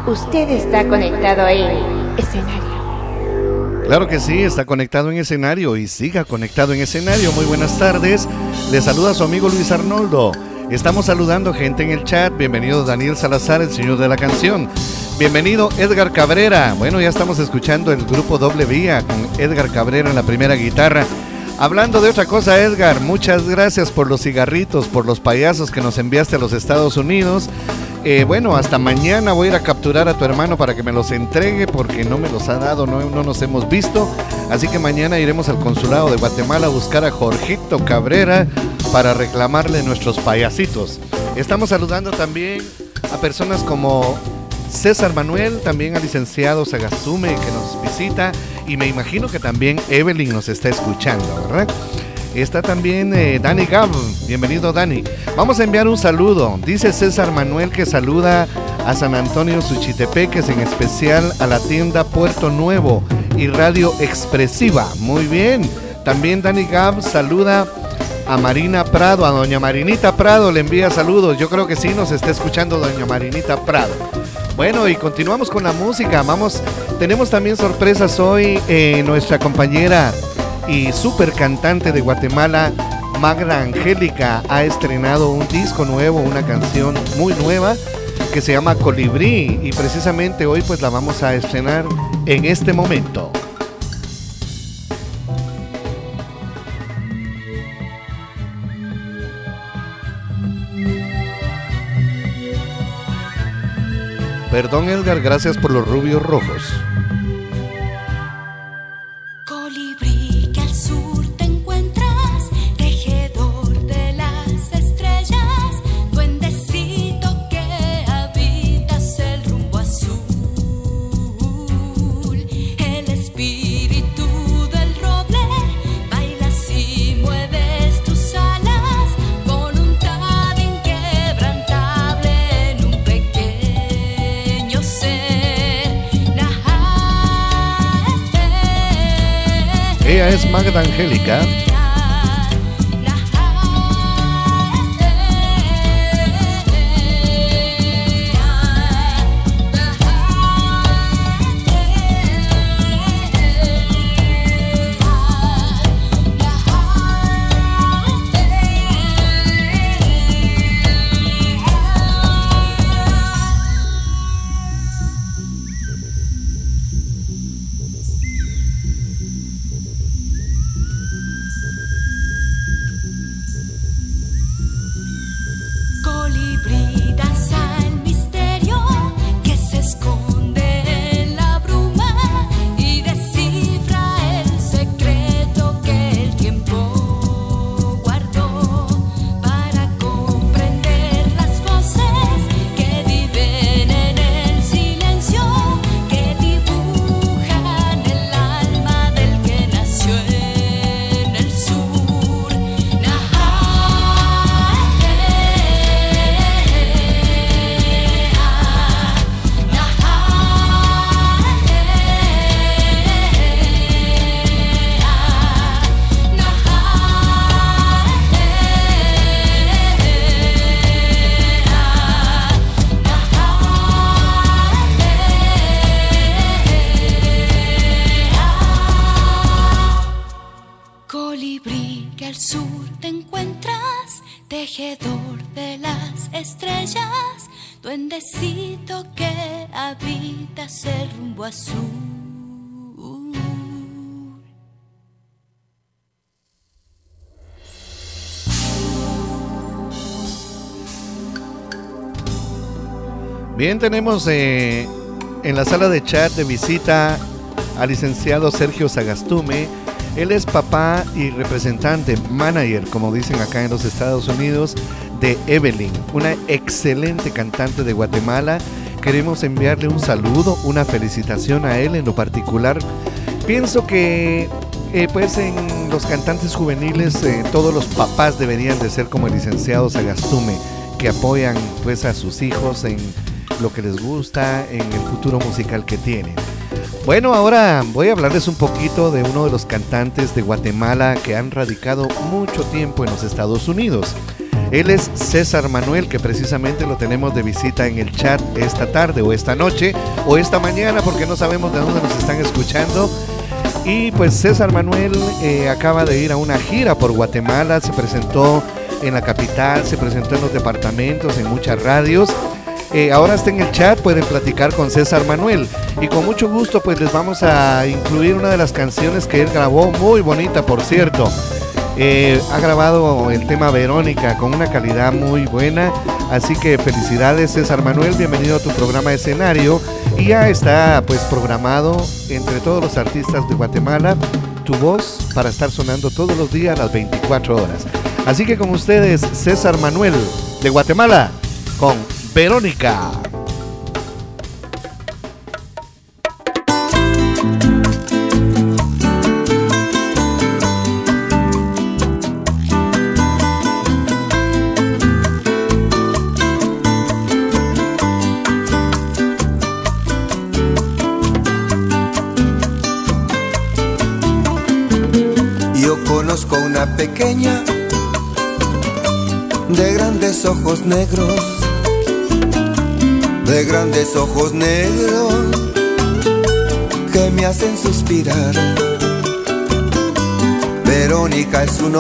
Usted está conectado en escenario. Claro que sí, está conectado en escenario y siga conectado en escenario. Muy buenas tardes, le saluda su amigo Luis Arnoldo. Estamos saludando gente en el chat. Bienvenido Daniel Salazar, el señor de la canción. Bienvenido Edgar Cabrera. Bueno, ya estamos escuchando el grupo Doble Vía con Edgar Cabrera en la primera guitarra. Hablando de otra cosa, Edgar, muchas gracias por los cigarritos, por los payasos que nos enviaste a los Estados Unidos. Bueno, hasta mañana voy a ir a capturar a tu hermano para que me los entregue porque no me los ha dado, no nos hemos visto. Así que mañana iremos al consulado de Guatemala a buscar a Jorgito Cabrera para reclamarle nuestros payasitos. Estamos saludando también a personas como César Manuel, también al licenciado Sagastume que nos visita, y me imagino que también Evelyn nos está escuchando, ¿verdad? Está también Dani Gab. Bienvenido, Dani. Vamos a enviar un saludo. Dice César Manuel que saluda a San Antonio Suchitepeques, en especial a la tienda Puerto Nuevo y Radio Expresiva. Muy bien. También Dani Gab saluda a Marina Prado, a doña Marinita Prado le envía saludos. Yo creo que sí nos está escuchando doña Marinita Prado. Bueno, y continuamos con la música. Tenemos también sorpresas hoy. Nuestra compañera y super cantante de Guatemala, Magda Angélica, ha estrenado un disco nuevo, una canción muy nueva que se llama Colibrí, y precisamente hoy pues la vamos a estrenar en este momento. Perdón, Edgar, gracias por los rubios rojos. Ella es Magda Angélica. Bien, tenemos en la sala de chat de visita al licenciado Sergio Sagastume. Él es papá y representante, manager, como dicen acá en los Estados Unidos, de Evelyn, una excelente cantante de Guatemala. Queremos enviarle un saludo, una felicitación a él en lo particular. Pienso que pues en los cantantes juveniles todos los papás deberían de ser como el licenciado Sagastume, que apoyan pues a sus hijos en lo que les gusta, en el futuro musical que tienen. Bueno, ahora voy a hablarles un poquito de uno de los cantantes de Guatemala que han radicado mucho tiempo en los Estados Unidos. Él es César Manuel, que precisamente lo tenemos de visita en el chat esta tarde o esta noche o esta mañana, porque no sabemos de dónde nos están escuchando. Y pues César Manuel acaba de ir a una gira por Guatemala, se presentó en la capital, se presentó en los departamentos, en muchas radios. Ahora está en el chat, pueden platicar con César Manuel y con mucho gusto pues les vamos a incluir una de las canciones que él grabó, muy bonita por cierto. Ha grabado el tema Verónica con una calidad muy buena, así que felicidades César Manuel, bienvenido a tu programa de escenario. Y ya está pues programado entre todos los artistas de Guatemala tu voz para estar sonando todos los días a las 24 horas. Así que con ustedes César Manuel de Guatemala con Verónica. Conozco una pequeña de grandes ojos negros, que me hacen suspirar. Verónica es su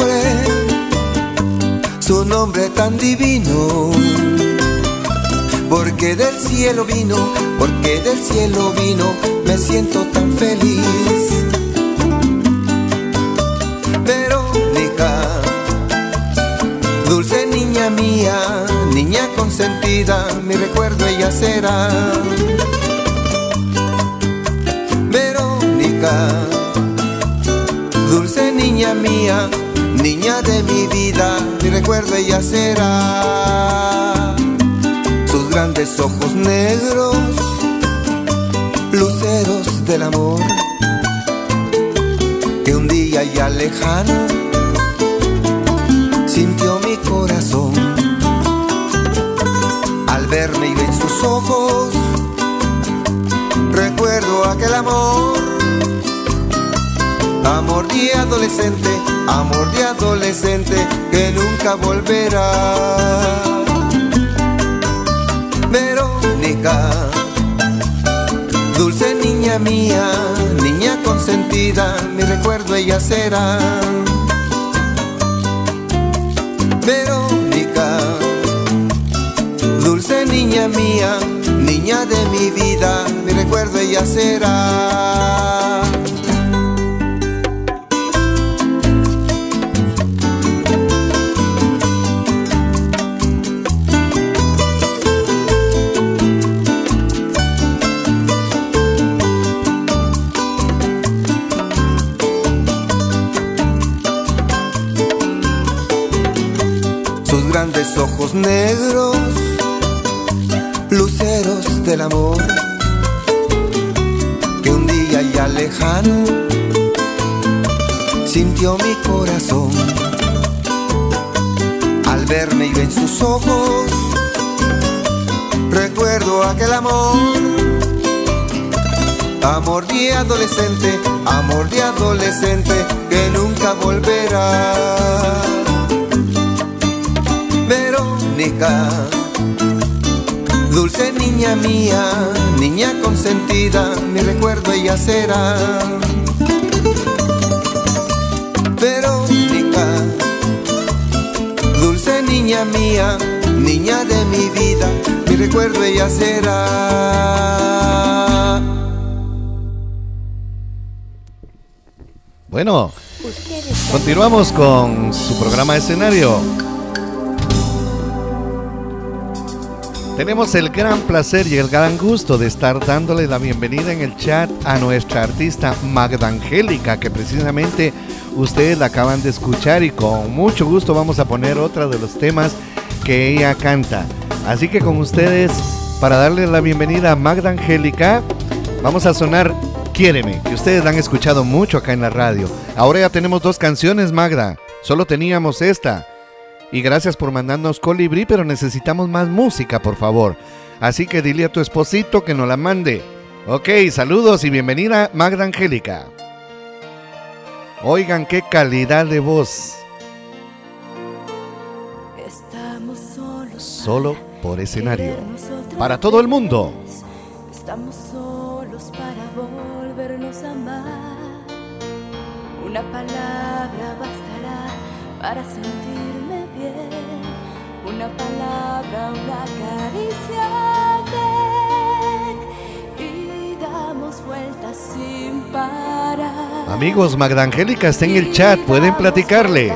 nombre tan divino, porque del cielo vino, me siento tan feliz. Dulce niña mía, niña consentida, mi recuerdo ella será. Verónica, dulce niña mía, niña de mi vida, mi recuerdo ella será. Sus grandes ojos negros, luceros del amor, que un día ya lejano sintió mi corazón. Al verme y en sus ojos recuerdo aquel amor de adolescente que nunca volverá. Verónica, dulce niña mía, niña consentida, mi recuerdo ella será. Verónica, dulce niña mía, niña de mi vida, mi recuerdo ella será. Grandes ojos negros, luceros del amor, que un día ya lejano sintió mi corazón. Al verme y en sus ojos recuerdo aquel amor de adolescente que nunca volverá. Verónica, dulce niña mía, niña consentida, mi recuerdo ella será. Verónica, dulce niña mía, niña de mi vida, mi recuerdo ella será. Bueno, continuamos con su programa de escenario. Tenemos el gran placer y el gran gusto de estar dándole la bienvenida en el chat a nuestra artista Magda Angélica, que precisamente ustedes la acaban de escuchar y con mucho gusto vamos a poner otro de los temas que ella canta. Así que con ustedes, para darle la bienvenida a Magda Angélica, vamos a sonar Quiéreme, que ustedes la han escuchado mucho acá en la radio. Ahora ya tenemos 2 canciones, Magda, solo teníamos esta. Y gracias por mandarnos Colibrí, pero necesitamos más música, por favor. Así que dile a tu esposito que nos la mande. Ok, saludos y bienvenida, Magda Angélica. Oigan qué calidad de voz. solo por escenario. Para todo el mundo. Estamos solos para volvernos a amar. Una palabra bastará para sentirme bien. Una palabra, una caricia, ven y damos vueltas sin parar. Amigos, Magda Angélica está en el chat, pueden platicarle.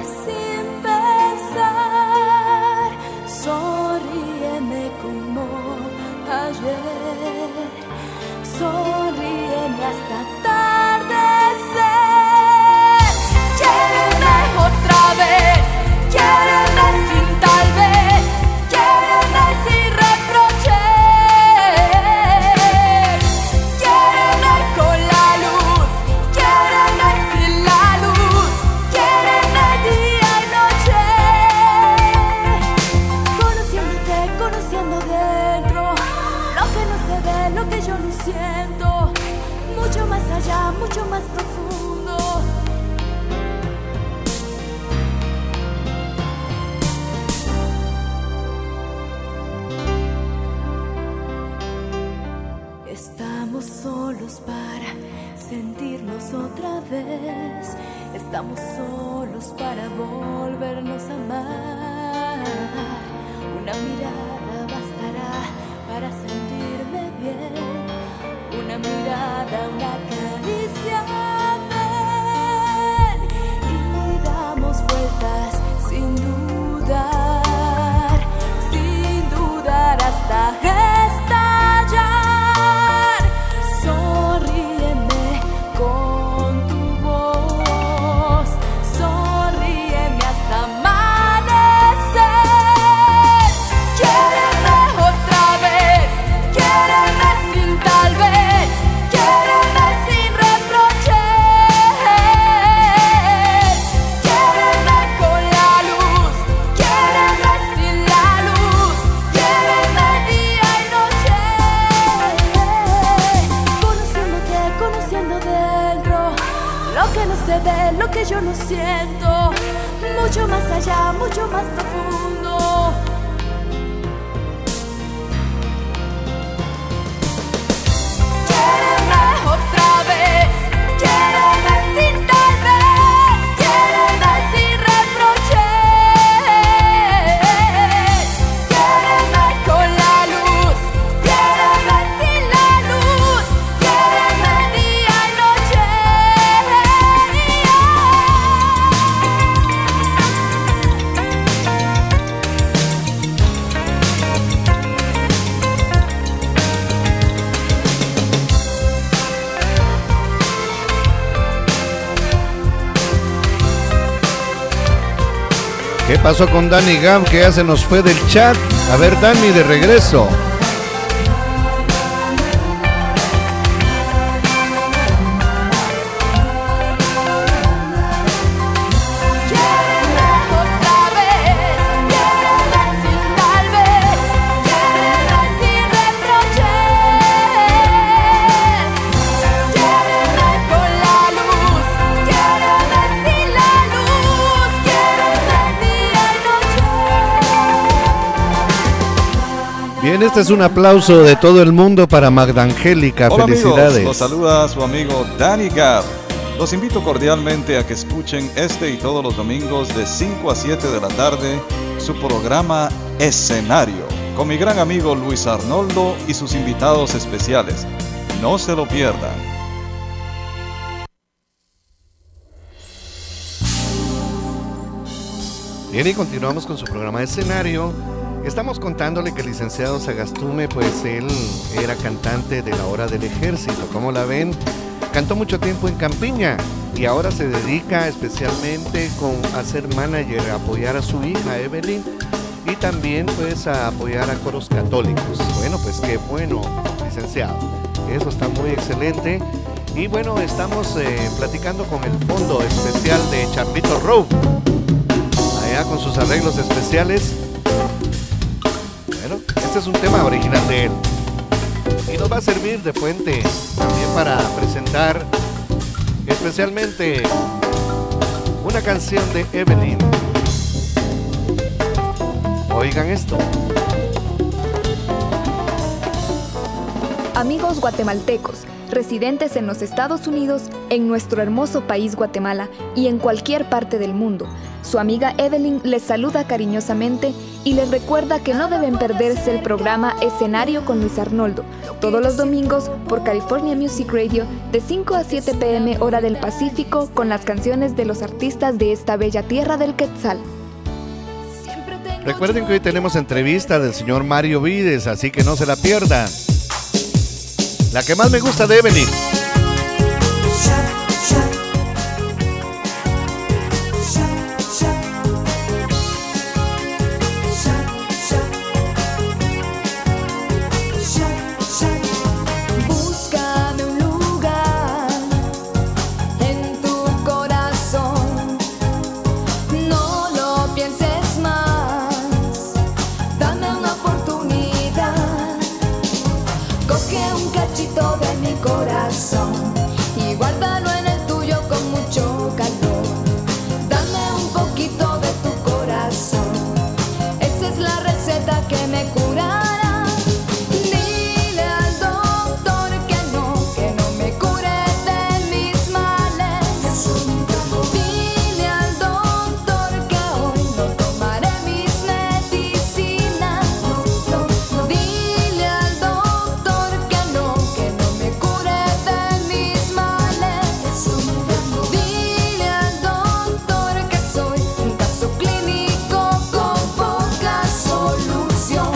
Sonríeme hasta atardecer. Quiéreme otra vez, quiéreme sin tal vez, quiéreme sin reproches. Quiéreme con la luz, quiéreme sin la luz, quiéreme día y noche. Conociéndote, conociendo dentro lo que no se ve, lo que yo no siento, mucho más allá, mucho más profundo. Estamos solos para sentirnos otra vez. Estamos solos para volvernos a amar. Una mirada bastará para sentirme bien. Una mirada, una caricia, ven y damos vueltas sin dudar hasta estallar. Sonríeme con tu voz, sonríeme hasta amanecer. Quiéreme otra vez, quiéreme sin tal vez, quiéreme sin reproches. Quiéreme con la luz, quiéreme sin la luz, quiéreme día y noche. Conociéndote, conociendo dentro lo que no se ve, lo que yo no siento, mucho más allá, mucho más profundo. Quiéreme otra vez, quiéreme sin tal vez, quiéreme sin reproches. Quiéreme con la luz, quiéreme sin la luz, quiéreme día y noche. ¿Qué pasó con Dani Gam, que ya se nos fue del chat? A ver, Dani, de regreso. Quiéreme otra vez, quiéreme sin tal vez, quiéreme sin reproches. Quiéreme con la luz, quiéreme sin la luz, quiéreme día y noche. Bien, este es un aplauso de todo el mundo para Magda Angélica. Hola Felicidades. amigos, los saluda su amigo Danny Gab. Los invito cordialmente a que escuchen este y todos los domingos de 5 a 7 de la tarde su programa Escenario con mi gran amigo Luis Arnoldo y sus invitados especiales. No se lo pierdan. Bien, y continuamos con su programa de Escenario. Estamos contándole que el licenciado Sagastume, pues él era cantante de la Hora del Ejército. ¿Cómo la ven? Cantó mucho tiempo en Campiña y ahora se dedica especialmente a ser manager, a apoyar a su hija Evelyn y también pues a apoyar a coros católicos. Bueno, pues qué bueno, licenciado. Eso está muy excelente. Y bueno, estamos platicando con el fondo especial de Charlito Rowe, allá con sus arreglos especiales. Bueno, este es un tema original de él y nos va a servir de fuente también para presentar especialmente una canción de Evelyn. Oigan esto. Amigos guatemaltecos, residentes en los Estados Unidos, en nuestro hermoso país Guatemala y en cualquier parte del mundo, su amiga Evelyn les saluda cariñosamente y les recuerda que no deben perderse el programa Escenario con Luis Arnoldo, todos los domingos por California Music Radio de 5 a 7 p.m. hora del Pacífico, con las canciones de los artistas de esta bella tierra del Quetzal. Recuerden que hoy tenemos entrevista del señor Mario Vides, así que no se la pierdan. La que más me gusta de Evelyn. Y guárdalo en el tuyo con mucho calor. Dame un poquito de tu corazón. Esa es la receta que me curará. Dile al doctor que no me cure de mis males. Dile al doctor que hoy no tomaré mis medicinas. Dile al doctor que no me cure de mis males. Dile al doctor que soy un caso clínico con poca solución.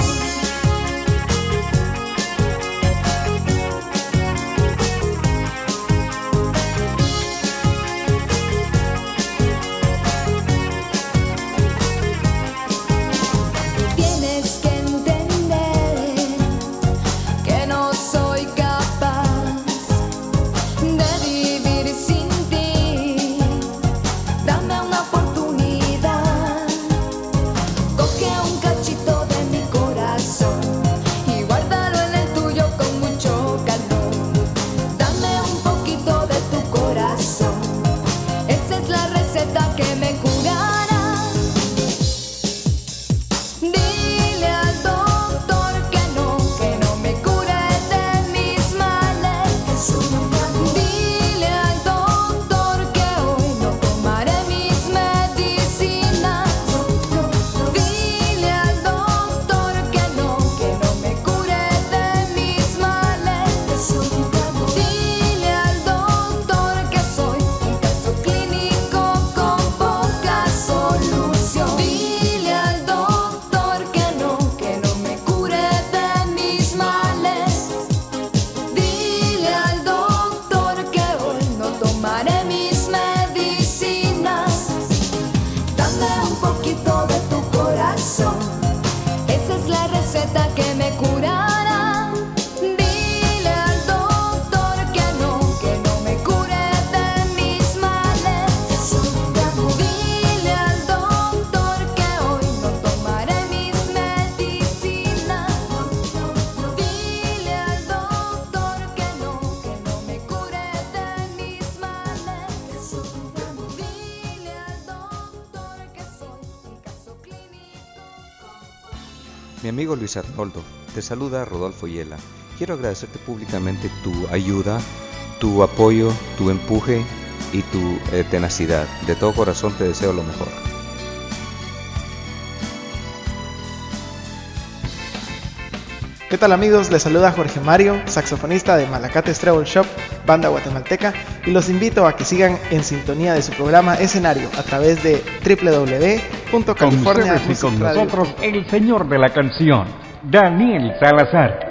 Tienes que entender que no soy capaz de vivir sin ti. Dame una oportunidad. Coge un cachito de mi corazón y guárdalo en el tuyo con mucho calor. Dame un poquito de tu corazón. Esa es la receta que me curará. Dile al doctor que no me cure de mis males. Dile al doctor que hoy no tomaré mis medicinas. Dile al doctor que no me cure de mis males. Dile al doctor que soy un caso clínico con poca solución. Dile al doctor que no me cure de mis males. Dile al doctor que hoy no tomaré mis medicinas. Dame un poquito de tu corazón. Esa es la receta que me curará. Dile al doctor que no me cure de mis males. Dile al doctor que hoy no tomaré mis medicinas. Dile al doctor que no me cure de mis males. Dile al doctor que soy un caso clínico. Mi amigo Luis Arnoldo, te saluda Rodolfo Hiela. Quiero agradecerte públicamente tu ayuda, tu apoyo, tu empuje y tu tenacidad. De todo corazón te deseo lo mejor. ¿Qué tal amigos? Les saluda Jorge Mario, saxofonista de Malacates Treble Shop, banda guatemalteca, y los invito a que sigan en sintonía de su programa Escenario a través de www.california. Con ustedes y con nosotros el señor de la canción, Daniel Salazar.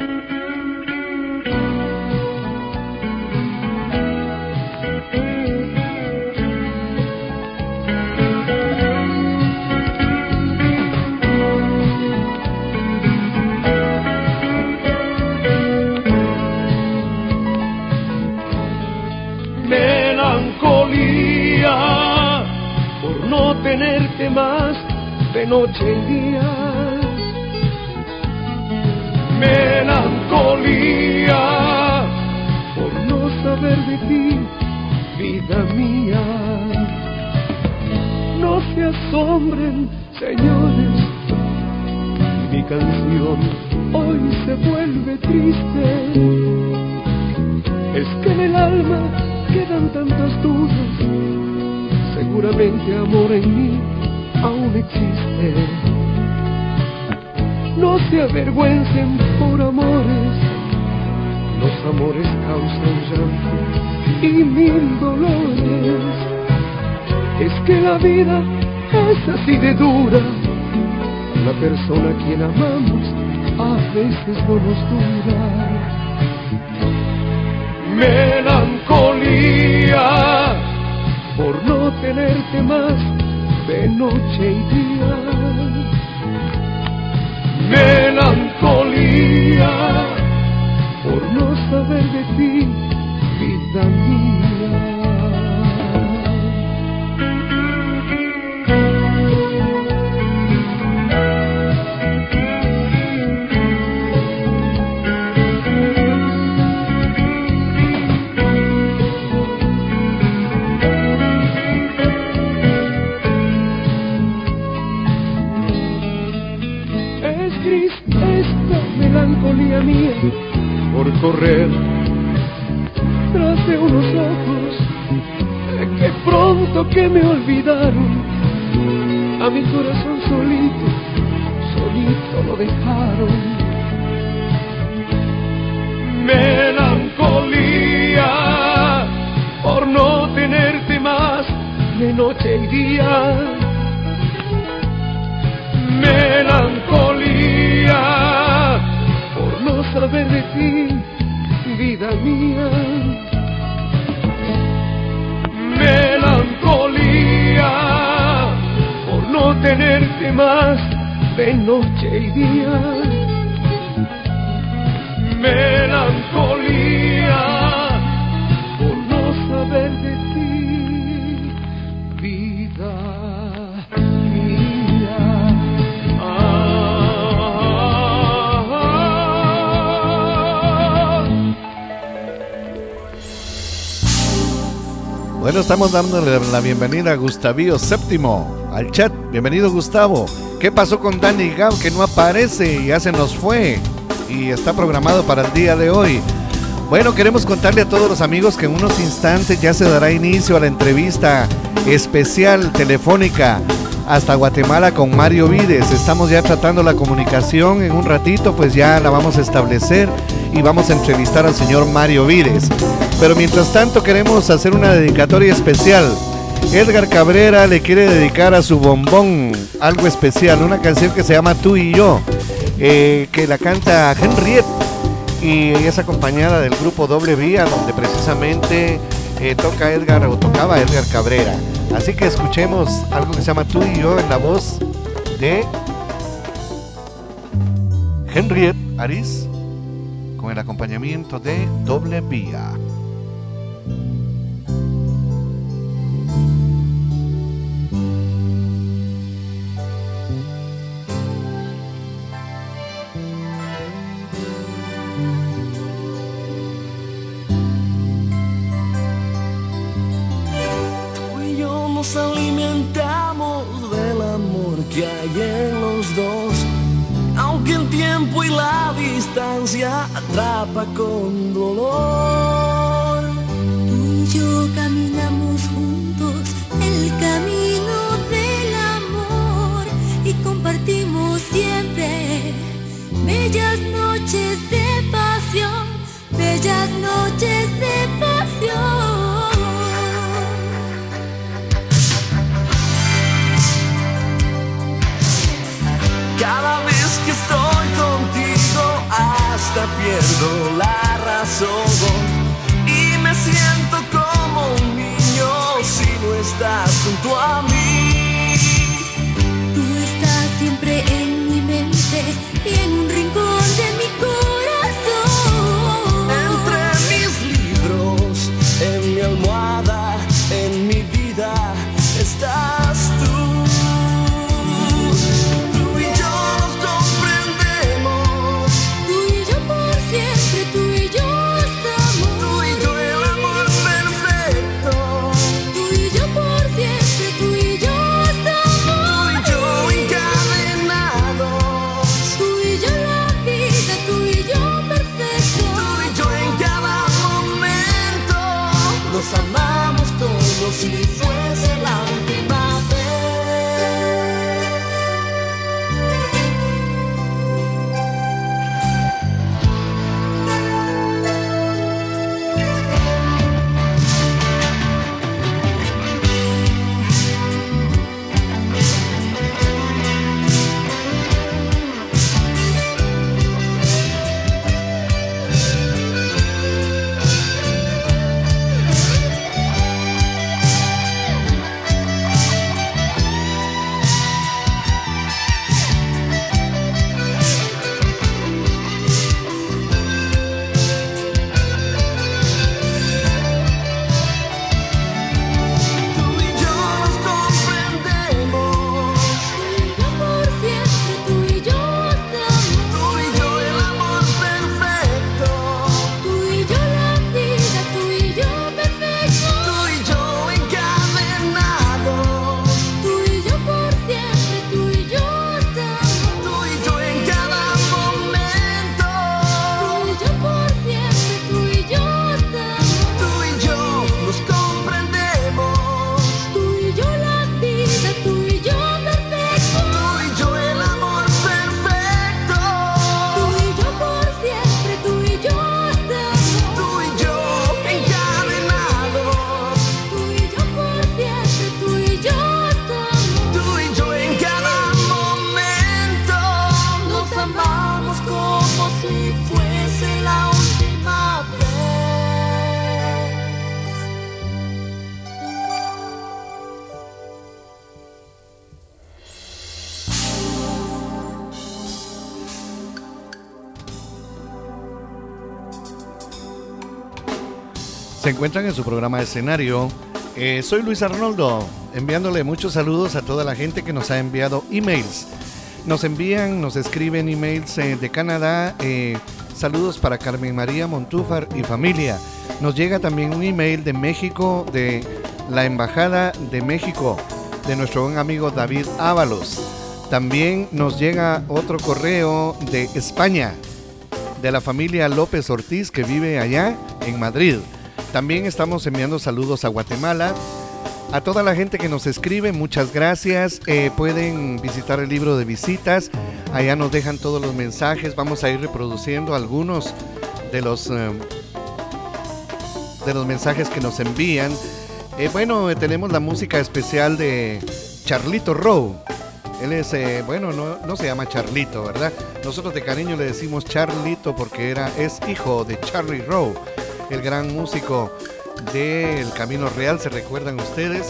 Melancolía por no tenerte más de noche y día. Melancolía por no saber de ti, vida mía. No se asombren, señores, mi canción hoy se vuelve triste. Es que en el alma quedan tantas dudas. Seguramente amor en mí aún existe. No se avergüencen por amores. Los amores causan llanto y mil dolores. Es que la vida es así de dura. La persona a quien amamos a veces no nos dura. Melancolía por no tenerte más de noche y día. Melancolía por no saber de ti, vida mía. Melancolía mía por correr tras de unos ojos que pronto que me olvidaron. A mi corazón solito, solito lo dejaron. Melancolía por no tenerte más de noche y día. Melancolía por no saber de ti, vida mía. Melancolía por no tenerte más de noche y día. Melancolía por no saber de ti, vida mía. Bueno, estamos dándole la bienvenida a Gustavío VII al chat. Bienvenido, Gustavo. ¿Qué pasó con Danny Gab que no aparece? Ya se nos fue y está programado para el día de hoy. Bueno, queremos contarle a todos los amigos que en unos instantes ya se dará inicio a la entrevista especial telefónica hasta Guatemala con Mario Vides. Estamos ya tratando la comunicación. En un ratito pues ya la vamos a establecer y vamos a entrevistar al señor Mario Vides. Pero mientras tanto queremos hacer una dedicatoria especial. Edgar Cabrera le quiere dedicar a su bombón algo especial, una canción que se llama Tú y Yo, que la canta Henriette y es acompañada del grupo Doble Vía, donde precisamente tocaba Edgar Cabrera. Así que escuchemos algo que se llama Tú y Yo en la voz de Henriette Ariz con el acompañamiento de Doble Vía. Nos alimentamos del amor que hay en los dos, aunque el tiempo y la distancia atrapa con dolor. Tú y yo caminamos juntos el camino del amor y compartimos siempre bellas noches de pasión, bellas noches de pasión. Cada vez que estoy contigo hasta pierdo la razón y me siento como un niño si no estás junto a mí. Tú estás siempre en mi mente y en un rincón de mi corazón. Entre mis libros, en mi almohada, en mi vida estás tú. Tú y yo por siempre, tú y Se encuentran en su programa Escenario. Soy Luis Arnoldo, enviándole muchos saludos a toda la gente que nos ha enviado emails. Nos escriben emails de Canadá. Saludos para Carmen María Montúfar y familia. Nos llega también un email de México, de la Embajada de México, de nuestro buen amigo David Ábalos. También nos llega otro correo de España, de la familia López Ortiz, que vive allá en Madrid. También estamos enviando saludos a Guatemala. A toda la gente que nos escribe, muchas gracias. Pueden visitar el libro de visitas. Allá nos dejan todos los mensajes. Vamos a ir reproduciendo algunos de los mensajes que nos envían. Tenemos la música especial de Charlito Rowe. Él es, no se llama Charlito, ¿verdad? Nosotros de cariño le decimos Charlito porque es hijo de Charlie Rowe, el gran músico del Camino Real, ¿se recuerdan ustedes?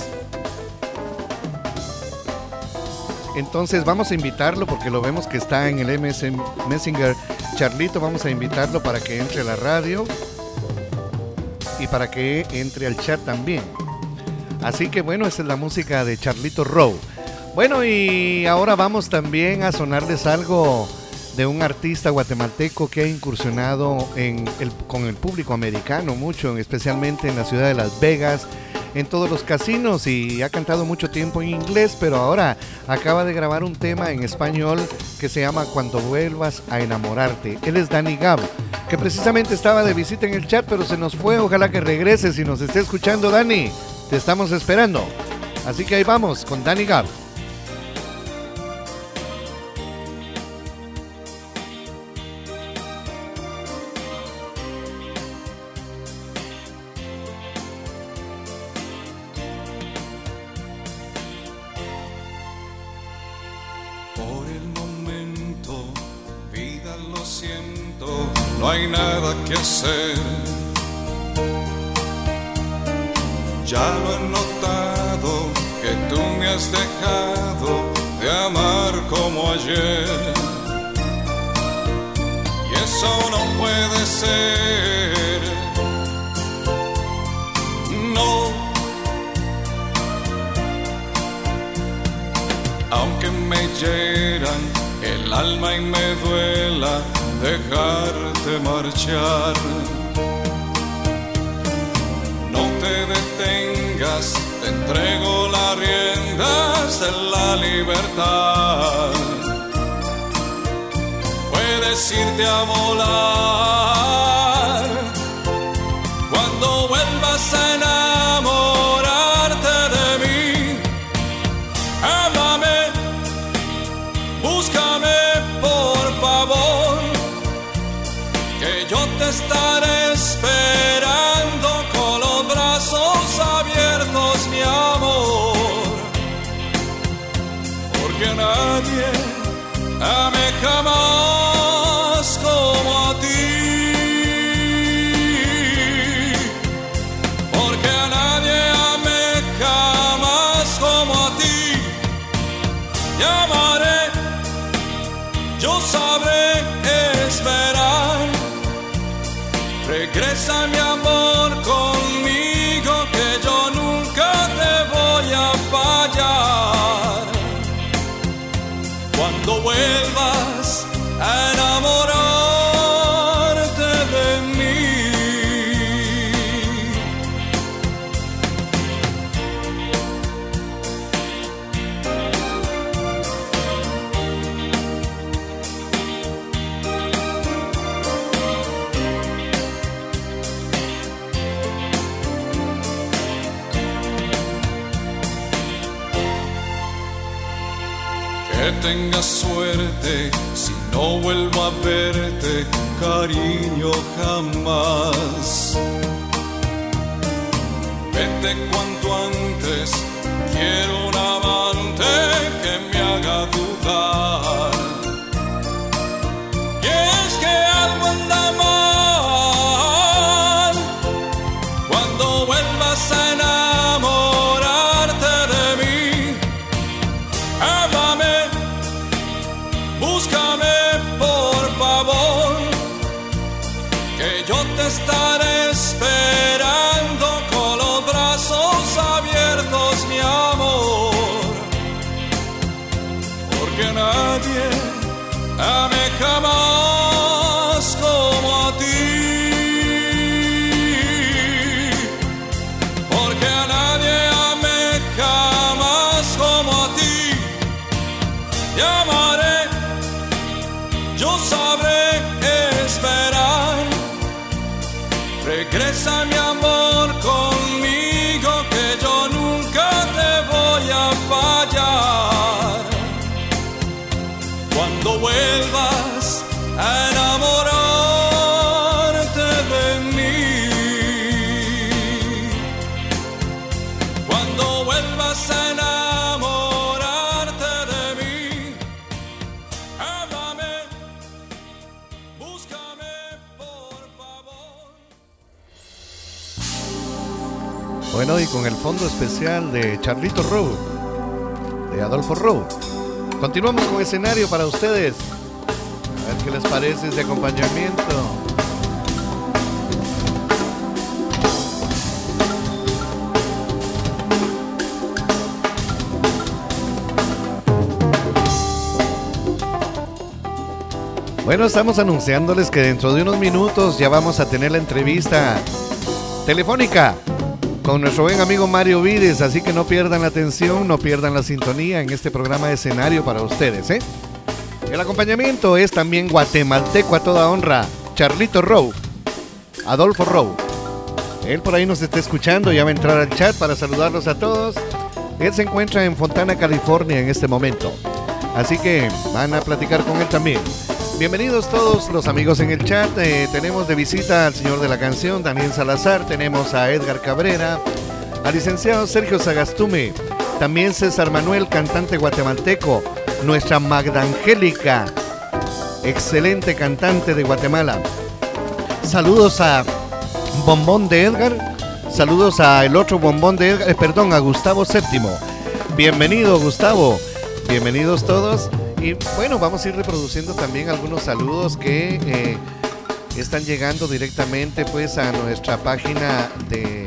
Entonces vamos a invitarlo porque lo vemos que está en el Messenger. Charlito, vamos a invitarlo para que entre a la radio y para que entre al chat también. Así que esa es la música de Charlito Rowe. Bueno, y ahora vamos también a sonarles algo de un artista guatemalteco que ha incursionado con el público americano mucho, especialmente en la ciudad de Las Vegas, en todos los casinos, y ha cantado mucho tiempo en inglés, pero ahora acaba de grabar un tema en español que se llama Cuando vuelvas a enamorarte. Él es Danny Gab, que precisamente estaba de visita en el chat, pero se nos fue. Ojalá que regrese si nos esté escuchando, Danny. Te estamos esperando. Así que ahí vamos con Danny Gab. No hay nada que hacer. Ya lo he notado que tú me has dejado de amar como ayer. Y eso no puede ser. No. Aunque me hieran el alma y me duela dejarte marchar, no te detengas, te entrego las riendas de la libertad. Puedes irte a volar cuando vuelvas a enamorarte de mí. Ámame, búscame por favor, que yo te estaré esperando con los brazos abiertos, mi amor. Porque nadie ame jamás como a ti. Porque a nadie ame jamás como a ti. Te amaré, yo sabré esperar. Regresa mi amor conmigo, que yo nunca te voy a fallar. Cuando vuelvas a enamorarte de mí. Que tengas suerte si no vuelvo a verte, cariño, jamás. Vete cuanto antes, quiero un amante que me haga dudar. Y es que algo anda mal cuando vuelvas a enamorarte de mí. Ámame, búscame por favor, que yo te estaré esperando sabré esperar. Regresa mi amor conmigo, que yo nunca te voy a fallar. Cuando vuelvas a enamorarte de mí, cuando vuelvas a enamorarte de mí, háblame, búscame por favor. Bueno, y con el fondo especial de Charlito Rowe, de Adolfo Rowe, continuamos con escenario para ustedes. A ver qué les parece ese acompañamiento. Bueno, estamos anunciándoles que dentro de unos minutos ya vamos a tener la entrevista telefónica con nuestro buen amigo Mario Vides, así que no pierdan la atención, no pierdan la sintonía en este programa de escenario para ustedes, ¿eh? El acompañamiento es también guatemalteco a toda honra, Charlito Rowe, Adolfo Rowe. Él por ahí nos está escuchando, ya va a entrar al chat para saludarlos a todos. Él se encuentra en Fontana, California en este momento, así que van a platicar con él también. Bienvenidos todos los amigos en el chat. Tenemos de visita al señor de la canción, Daniel Salazar. Tenemos a Edgar Cabrera, al licenciado Sergio Sagastume, también César Manuel, cantante guatemalteco, nuestra Magda Angélica, excelente cantante de Guatemala. Saludos a Bombón de Edgar, saludos a el otro Bombón de Edgar, a Gustavo VII. Bienvenido, Gustavo, bienvenidos todos. Y bueno, vamos a ir reproduciendo también algunos saludos que están llegando directamente pues a nuestra página de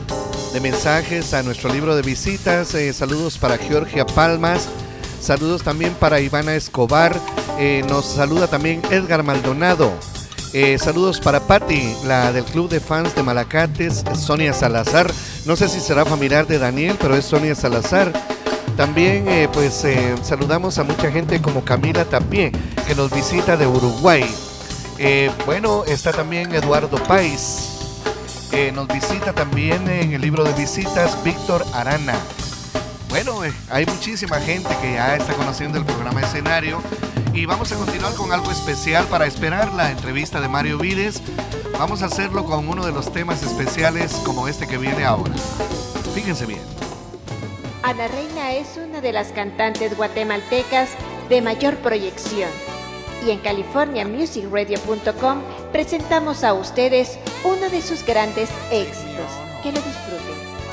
mensajes, a nuestro libro de visitas. Saludos para Georgia Palmas, saludos también para Ivana Escobar, nos saluda también Edgar Maldonado, saludos para Patti, la del club de fans de Malacates, Sonia Salazar, no sé si será familiar de Daniel, pero es Sonia Salazar. También saludamos a mucha gente como Camila Tapié, que nos visita de Uruguay. Bueno, está también Eduardo Pais, nos visita también en el libro de visitas Víctor Arana. Bueno, hay muchísima gente que ya está conociendo el programa Escenario y vamos a continuar con algo especial para esperar la entrevista de Mario Vides. Vamos a hacerlo con uno de los temas especiales como este que viene ahora. Fíjense bien. Ana Reina es una de las cantantes guatemaltecas de mayor proyección y en californiamusicradio.com presentamos a ustedes uno de sus grandes éxitos. Que lo disfruten.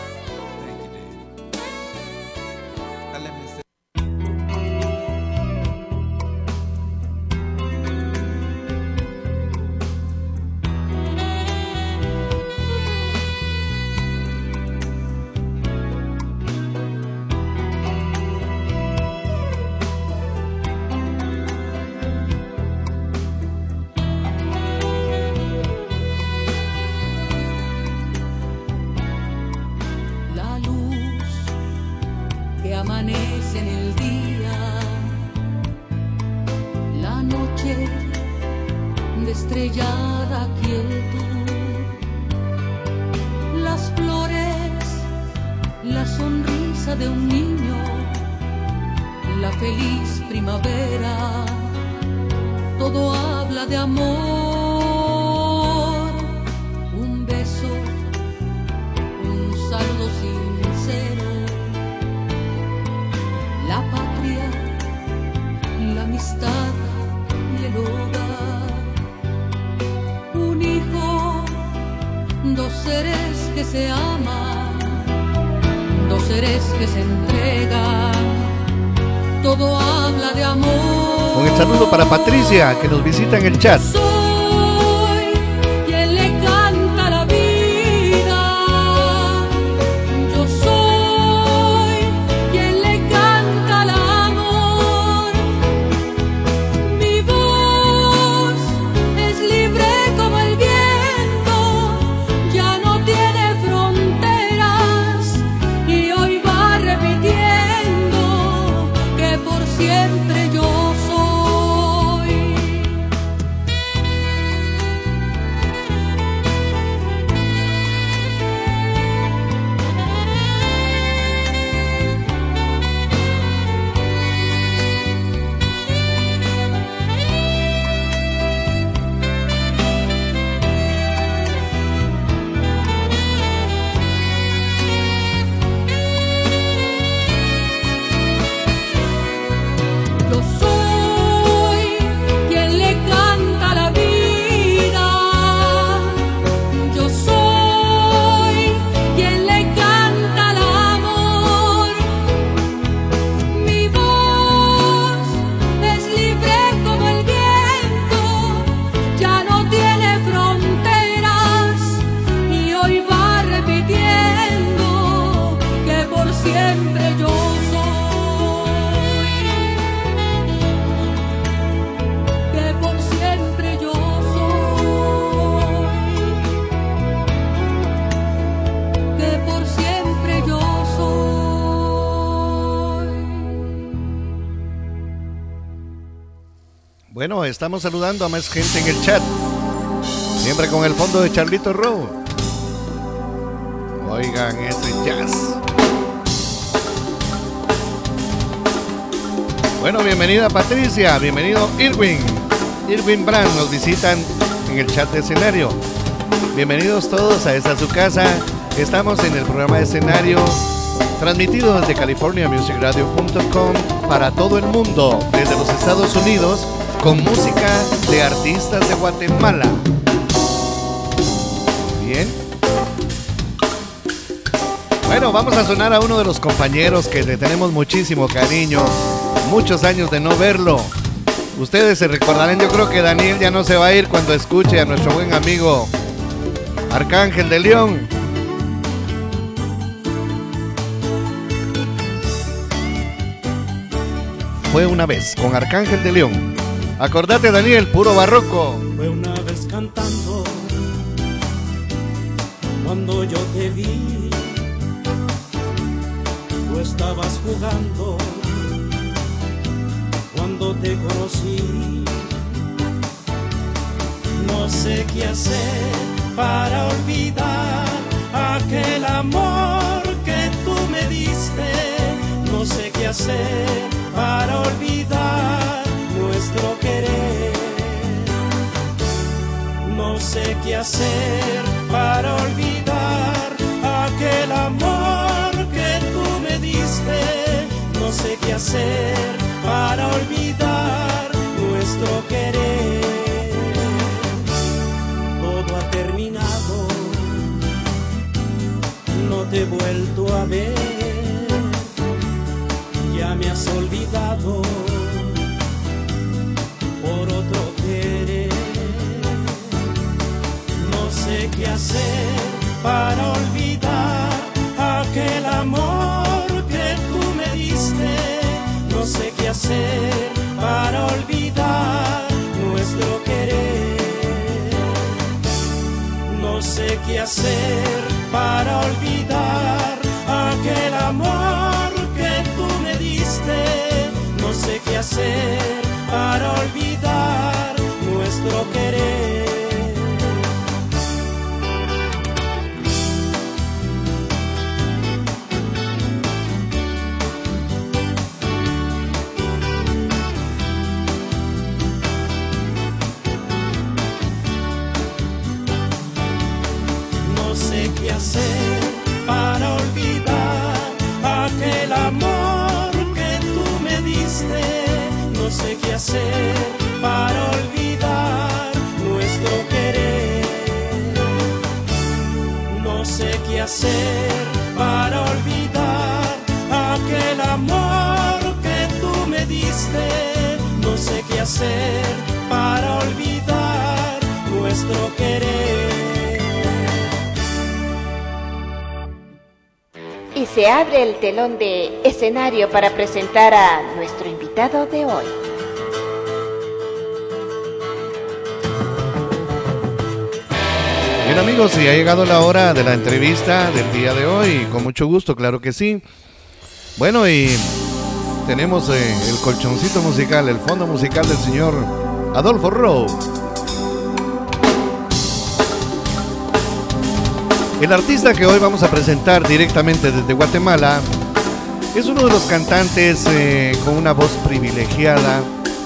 Patricia, que nos visita en el chat. Bueno, estamos saludando a más gente en el chat. Siempre con el fondo de Charlito Rowe. Oigan ese jazz. Bueno, bienvenida Patricia, bienvenido Irwin. Irwin Brand nos visitan en el chat de escenario. Bienvenidos todos a esta su casa. Estamos en el programa de escenario transmitido desde californiamusicradio.com para todo el mundo, desde los Estados Unidos, con música de artistas de Guatemala. Bien. Bueno, vamos a sonar a uno de los compañeros que le tenemos muchísimo cariño, muchos años de no verlo. Ustedes se recordarán, yo creo que Daniel ya no se va a ir cuando escuche a nuestro buen amigo Arcángel de León. Fue una vez con Arcángel de León. Acordate, Daniel, puro barroco. Fue una vez cantando cuando yo te vi. Tú estabas jugando cuando te conocí. No sé qué hacer para olvidar aquel amor que tú me diste. No sé qué hacer para olvidar nuestro querer. No sé qué hacer para olvidar aquel amor que tú me diste. No sé qué hacer para olvidar nuestro querer. Todo ha terminado, no te he vuelto a ver. Ya me has olvidado por otro querer. No sé qué hacer para olvidar aquel amor que tú me diste. No sé qué hacer para olvidar nuestro querer. No sé qué hacer para olvidar aquel amor que tú me diste. No sé qué hacer para olvidar nuestro querer. No sé qué hacer para olvidar aquel amor que tú me diste. No sé qué hacer para olvidar nuestro querer. No sé qué hacer para olvidar aquel amor que tú me diste. No sé qué hacer para olvidar nuestro querer. Y se abre el telón de escenario para presentar a nuestro invitado de hoy. Bien amigos, y ha llegado la hora de la entrevista del día de hoy, con mucho gusto, claro que sí. Bueno, y tenemos el colchoncito musical, el fondo musical del señor Adolfo Rowe. El artista que hoy vamos a presentar directamente desde Guatemala es uno de los cantantes con una voz privilegiada.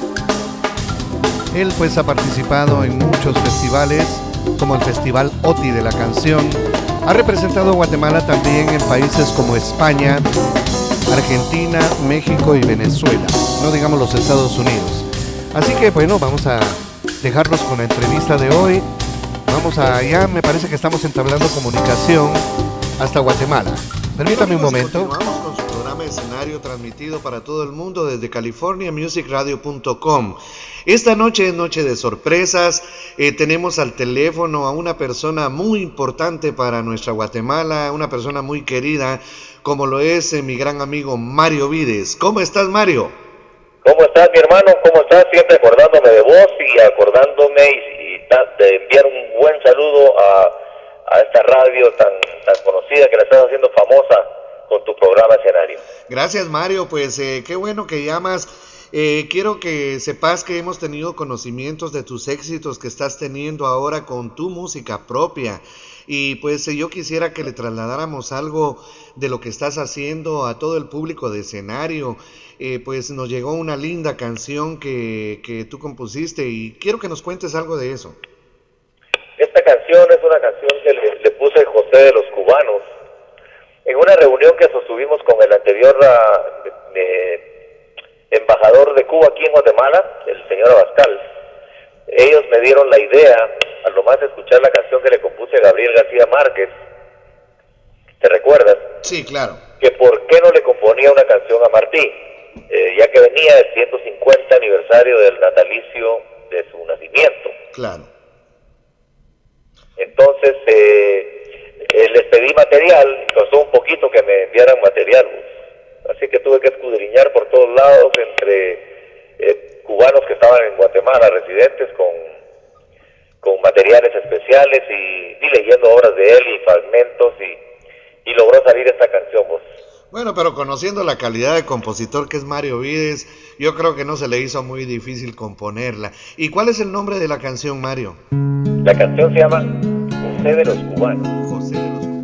Él pues ha participado en muchos festivales, como el Festival OTI de la Canción. Ha representado a Guatemala también en países como España, Argentina, México y Venezuela, no digamos los Estados Unidos. Así que bueno, vamos a dejarlos con la entrevista de hoy. Vamos allá, me parece que estamos entablando comunicación hasta Guatemala. Permítame un momento. Continuamos con su programa escenario transmitido para todo el mundo desde californiamusicradio.com. Esta noche es noche de sorpresas. Tenemos al teléfono a una persona muy importante para nuestra Guatemala, una persona muy querida, como lo es mi gran amigo Mario Vides. ¿Cómo estás, Mario? ¿Cómo estás, mi hermano? ¿Cómo estás? Siempre acordándome de vos y acordándome de enviar un buen saludo a esta radio tan conocida que la estás haciendo famosa con tu programa escenario. Gracias, Mario. Pues qué bueno que llamas. Quiero que sepas que hemos tenido conocimientos de tus éxitos que estás teniendo ahora con tu música propia. Y pues yo quisiera que le trasladáramos algo de lo que estás haciendo a todo el público de escenario. Pues nos llegó una linda canción que tú compusiste y quiero que nos cuentes algo de eso. Esta canción es una canción que le puse José de los Cubanos. En una reunión que sostuvimos con el anterior embajador de Cuba aquí en Guatemala, el señor Abascal, ellos me dieron la idea, a lo más escuchar la canción que le compuse a Gabriel García Márquez, ¿te recuerdas? Sí, claro. Que por qué no le componía una canción a Martí, ya que venía el 150 aniversario del natalicio de su nacimiento. Claro. Entonces, les pedí material, y costó un poquito que me enviaran material, así que tuve que escudriñar por todos lados entre cubanos que estaban en Guatemala, residentes, con materiales especiales y leyendo obras de él y fragmentos y logró salir esta canción, vos. Bueno, pero conociendo la calidad de compositor que es Mario Vides, yo creo que no se le hizo muy difícil componerla. ¿Y cuál es el nombre de la canción, Mario? La canción se llama José de los Cubanos. José de los Cubanos.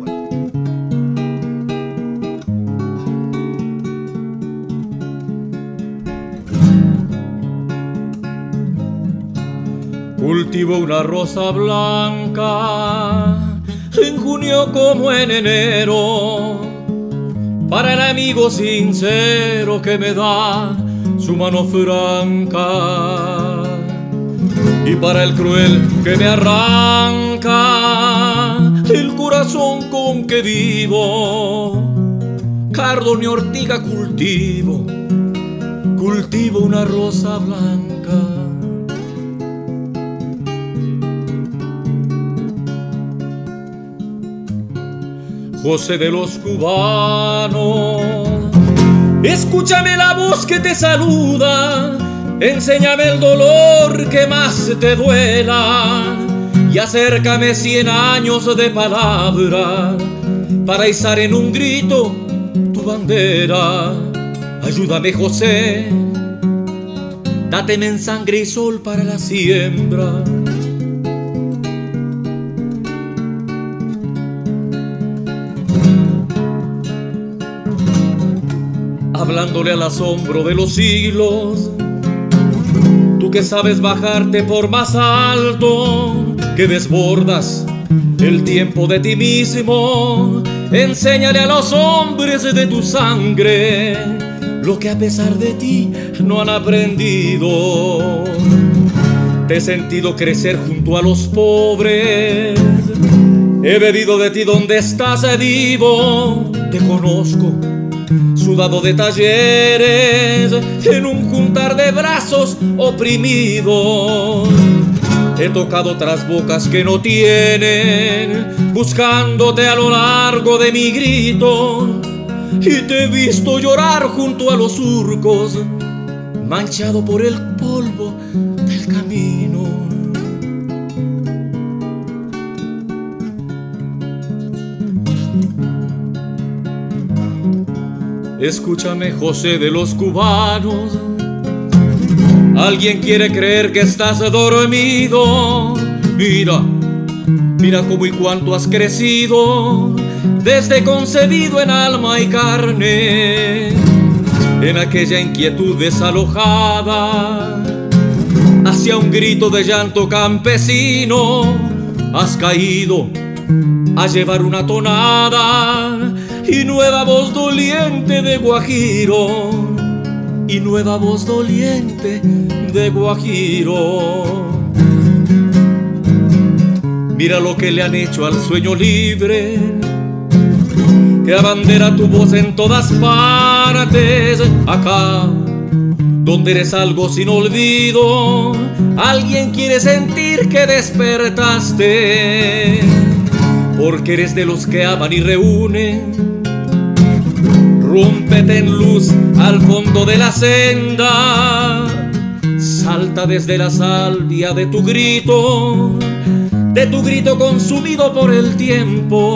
Cultivo una rosa blanca en junio como en enero, para el amigo sincero que me da su mano franca, y para el cruel que me arranca el corazón con que vivo. Cardo ni ortiga cultivo una rosa blanca. José de los Cubanos, escúchame la voz que te saluda, enséñame el dolor que más te duela y acércame 100 años de palabra para izar en un grito tu bandera. Ayúdame, José, dáteme en sangre y sol para la siembra. Hablándole al asombro de los siglos, tú que sabes bajarte por más alto, que desbordas el tiempo de ti mismo, enséñale a los hombres de tu sangre lo que a pesar de ti no han aprendido. Te he sentido crecer junto a los pobres, he bebido de ti donde estás vivo, te conozco sudado de talleres en un juntar de brazos oprimidos. He tocado otras bocas que no tienen, buscándote a lo largo de mi grito, y te he visto llorar junto a los surcos, manchado por el polvo del camino. Escúchame, José de los Cubanos, alguien quiere creer que estás dormido. Mira, mira cómo y cuánto has crecido, desde concebido en alma y carne, en aquella inquietud desalojada, hacia un grito de llanto campesino, has caído a llevar una tonada y nueva voz doliente de guajiro, y nueva voz doliente de guajiro. Mira lo que le han hecho al sueño libre, que abandera tu voz en todas partes. Acá, donde eres algo sin olvido, alguien quiere sentir que despertaste, porque eres de los que aman y reúnen. Rúmpete en luz al fondo de la senda, salta desde la salvia de tu grito consumido por el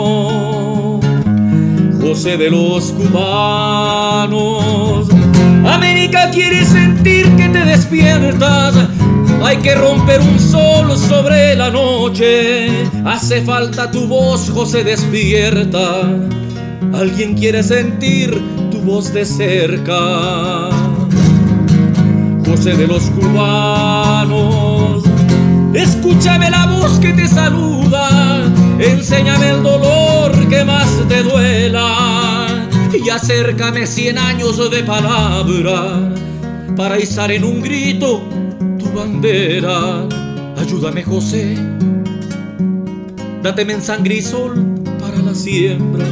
tiempo. José de los Cubanos, América quiere sentir que te despiertas. Hay que romper un sol sobre la noche. Hace falta tu voz, José, despierta. Alguien quiere sentir tu voz de cerca. José de los cubanos, escúchame la voz que te saluda. Enséñame el dolor que más te duela. Y acércame 100 años de palabra para izar en un grito tu bandera. Ayúdame, José, dáteme en sangre y sol para la siembra.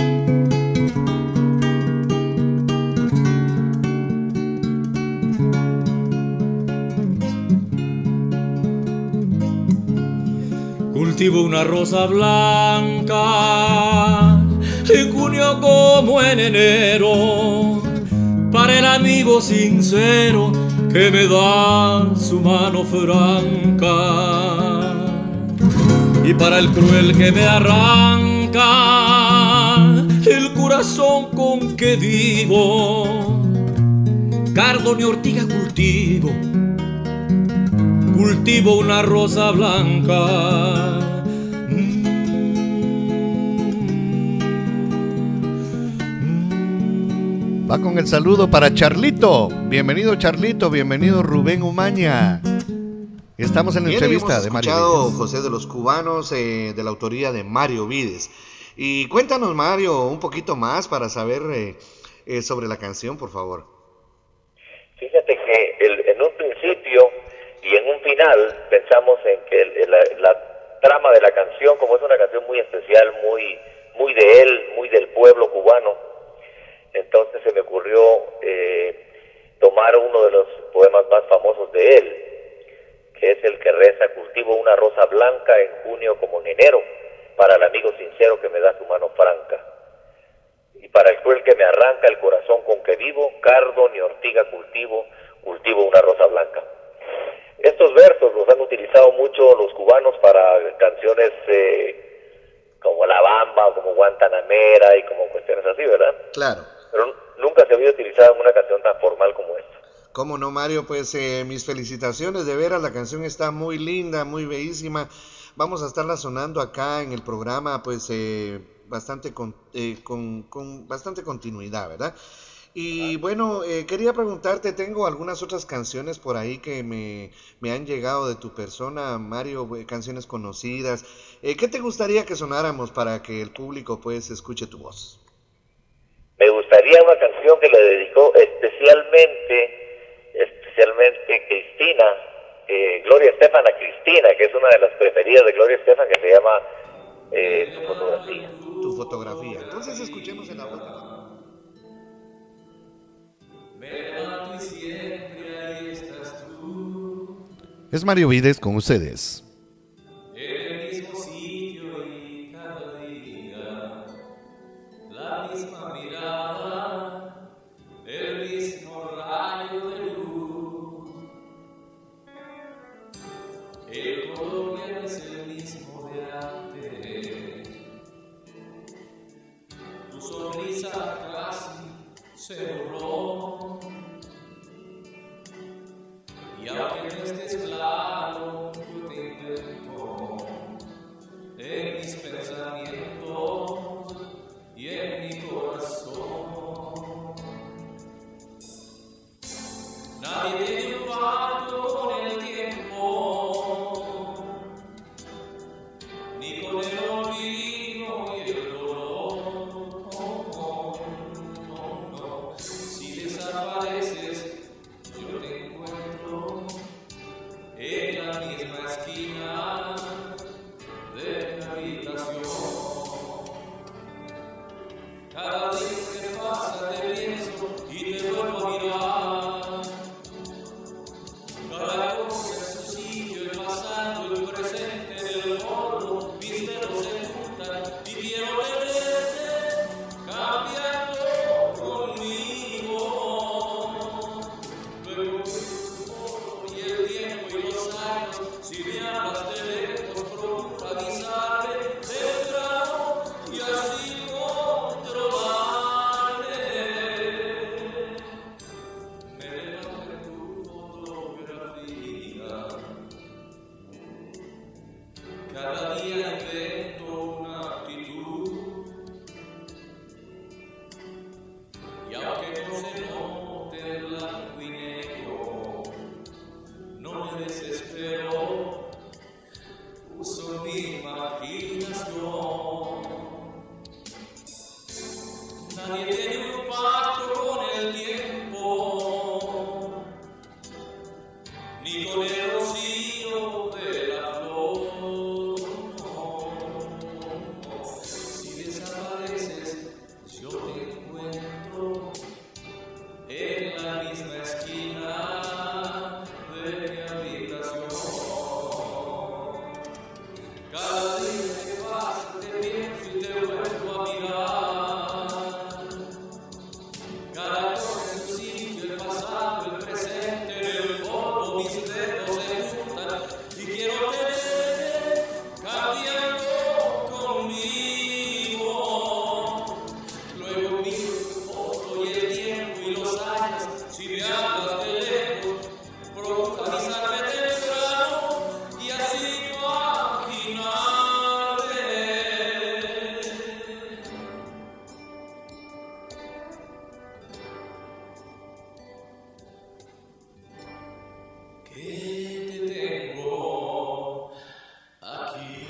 Cultivo una rosa blanca en junio como en enero, para el amigo sincero que me da su mano franca, y para el cruel que me arranca el corazón con que vivo. Cardo ni ortiga cultivo una rosa blanca. Va con el saludo para Charlito. Bienvenido, Charlito. Bienvenido, Rubén Umaña. Estamos en la entrevista de Mario Vides. José de los Cubanos, de la autoría de Mario Vides. Y cuéntanos, Mario, un poquito más para saber sobre la canción, por favor. Fíjate que en un principio y en un final pensamos en que la trama de la canción, como es una canción muy especial, muy de él, muy del pueblo cubano, entonces se me ocurrió tomar uno de los poemas más famosos de él, que es el que reza: cultivo una rosa blanca en junio como en enero, para el amigo sincero que me da su mano franca, y para el cruel que me arranca el corazón con que vivo, cardo ni ortiga cultivo una rosa blanca. Estos versos los han utilizado mucho los cubanos para canciones como La Bamba, como Guantanamera y como cuestiones así, ¿verdad? Claro. Pero nunca se había utilizado en una canción tan formal como esta. ¿Cómo no, Mario? Pues mis felicitaciones, de veras, la canción está muy linda, muy bellísima. Vamos a estarla sonando acá en el programa, pues bastante con bastante continuidad, ¿verdad? Y bueno, quería preguntarte, tengo algunas otras canciones por ahí que me han llegado de tu persona, Mario, canciones conocidas. ¿Qué te gustaría que sonáramos para que el público pues escuche tu voz? Me gustaría una canción que le dedicó especialmente Cristina, Gloria Estefan a Cristina, que es una de las preferidas de Gloria Estefan, que se llama Tu fotografía. Tu fotografía. Entonces escuchemos en la voz. Es Mario Vides con ustedes. El mismo sitio y cada día, la misma mirada, el mismo rayo de luz. El color ya es el mismo de antes. Tu sonrisa casi se borró. Y aunque no estés claro, yo te intento en mis pensamientos y en mi corazón. Nadie tiene un pacto con el tiempo, ni con el olvido y el dolor. Si cada día invento una actitud. Y aunque no se note el blanco y negro, no me desespero, uso mi imaginación. Nadie tiene un pacto con el tiempo, ni con el rocío de la flor. Si desapareces, yo te encuentro en la misma esquina de mi habitación. Cada día que pasa te pienso y te vuelvo a mirar. Cada cosa en su sitio, el pasado, el presente, en el fondo mis dedos se juntan y quiero tener cambiando conmigo. Luego miro tu foto y el tiempo y los años, si me hablas de lejos, procura avisarme temprano y así imaginaré. Que te tengo aquí.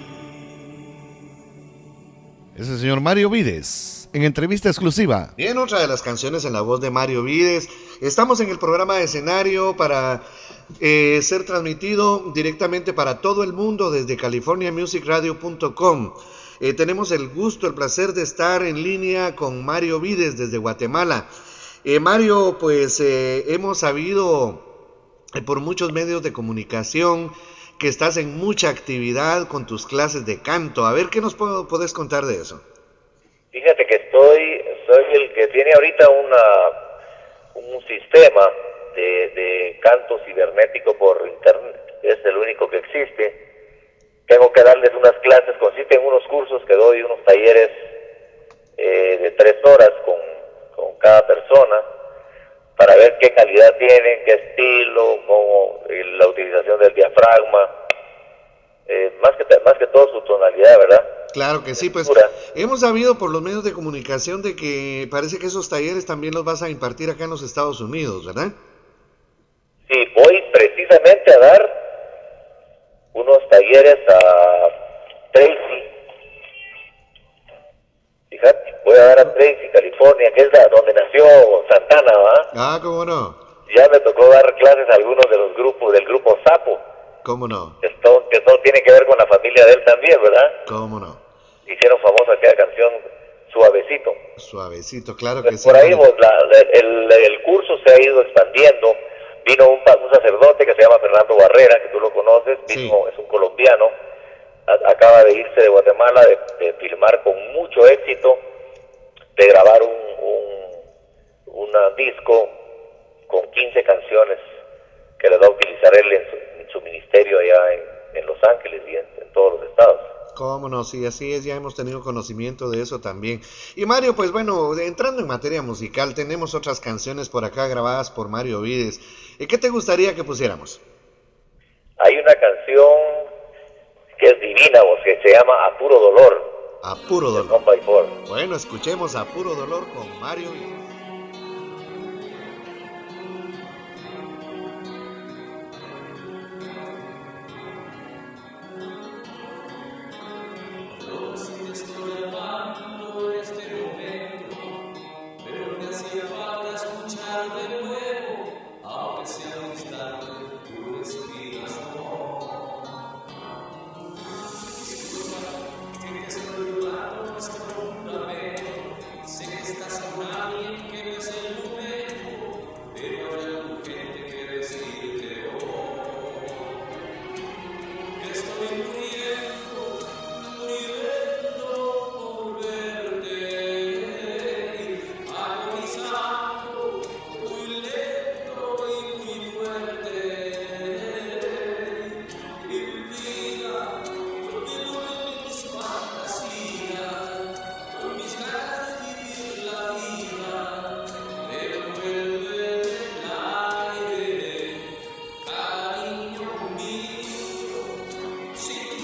Es el señor Mario Vides, en entrevista exclusiva. Bien, otra de las canciones en la voz de Mario Vides. Estamos en el programa de escenario para ser transmitido directamente para todo el mundo desde californiamusicradio.com. Tenemos el gusto, el placer de estar en línea con Mario Vides desde Guatemala. Mario, pues hemos sabido por muchos medios de comunicación que estás en mucha actividad con tus clases de canto. A ver, ¿qué nos podés contar de eso? Fíjate que soy el que tiene ahorita un sistema de canto cibernético por internet. Es el único que existe. Tengo que darles unas clases, consiste en unos cursos que doy, unos talleres de 3 horas con cada persona, para ver qué calidad tienen, qué estilo, cómo la utilización del diafragma, más que todo su tonalidad, ¿verdad? Claro que sí, pues hemos sabido por los medios de comunicación de que parece que esos talleres también los vas a impartir acá en los Estados Unidos, ¿verdad? Sí, voy precisamente a dar unos talleres a Tracy. Fíjate, voy a dar a Tracy, California, que es donde nació Santana, ¿va? Ah, ¿cómo no? Ya me tocó dar clases a algunos de los grupos, del grupo Sapo. ¿Cómo no? Que todo tiene que ver con la familia de él también, ¿verdad? ¿Cómo no? Hicieron famosa aquella canción Suavecito. Suavecito, claro Pues que sí. por ahí el curso se ha ido expandiendo. Vino un sacerdote que se llama Fernando Barrera, que tú lo conoces, mismo, sí. Es un colombiano, acaba de irse de Guatemala, de filmar con mucho éxito, de grabar un disco con 15 canciones que les va a utilizar él en su ministerio allá en Los Ángeles y en todos los estados. Cómo no, sí, así es, ya hemos tenido conocimiento de eso también. Y Mario, pues bueno, entrando en materia musical, tenemos otras canciones por acá grabadas por Mario Vides. ¿Qué te gustaría que pusiéramos? Hay una canción que es divina, vos, que se llama A Puro Dolor. A Puro Dolor. One by Four. Bueno, escuchemos A Puro Dolor con Mario Vides. Si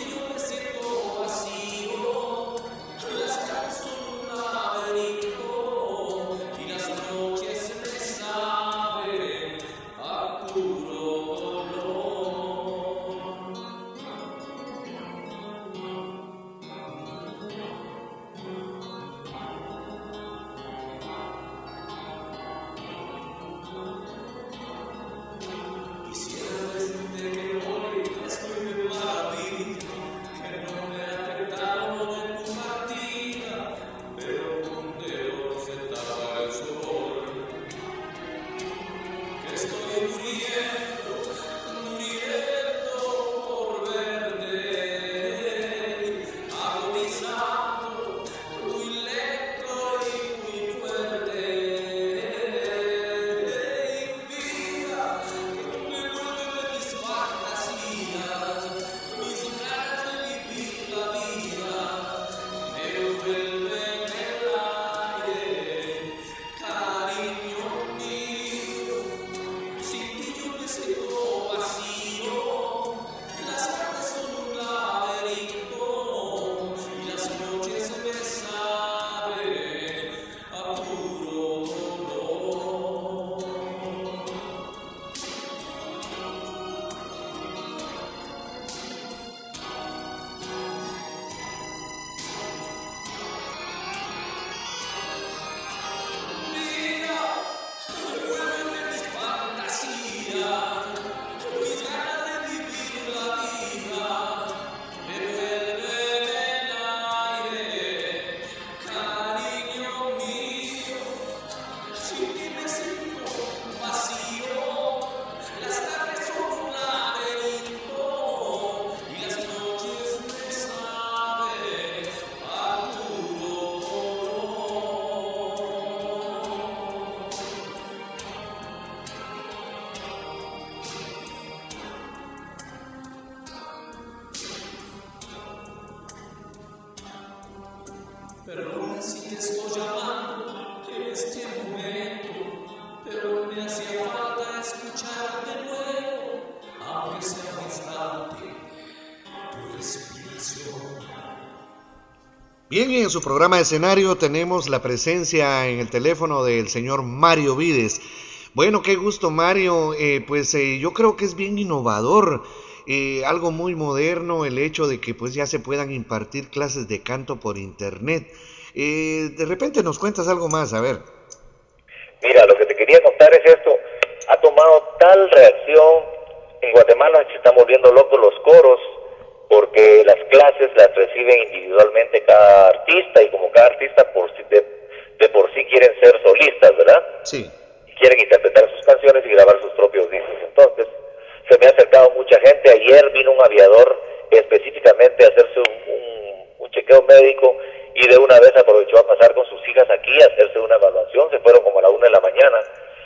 Perdona si te estoy llamando en este momento, pero me hacía falta escuchar de nuevo, aunque sea un instante, tu respiración. Bien, y en su programa de escenario tenemos la presencia en el teléfono del señor Mario Vides. Bueno, qué gusto, Mario. Yo creo que es bien innovador, algo muy moderno el hecho de que pues ya se puedan impartir clases de canto por internet. De repente nos cuentas algo más, a ver. Mira, lo que te quería contar es esto. Ha tomado tal reacción. En Guatemala se están volviendo locos los coros, porque las clases las reciben individualmente cada artista, y como cada artista de por sí quieren ser solistas, ¿verdad? Sí. Quieren interpretar sus canciones y grabar sus propios discos. Entonces, se me ha acercado mucha gente. Ayer vino un aviador específicamente a hacerse un chequeo médico, y de una vez aprovechó a pasar con sus hijas aquí a hacerse una evaluación. Se fueron como a la 1 de la mañana.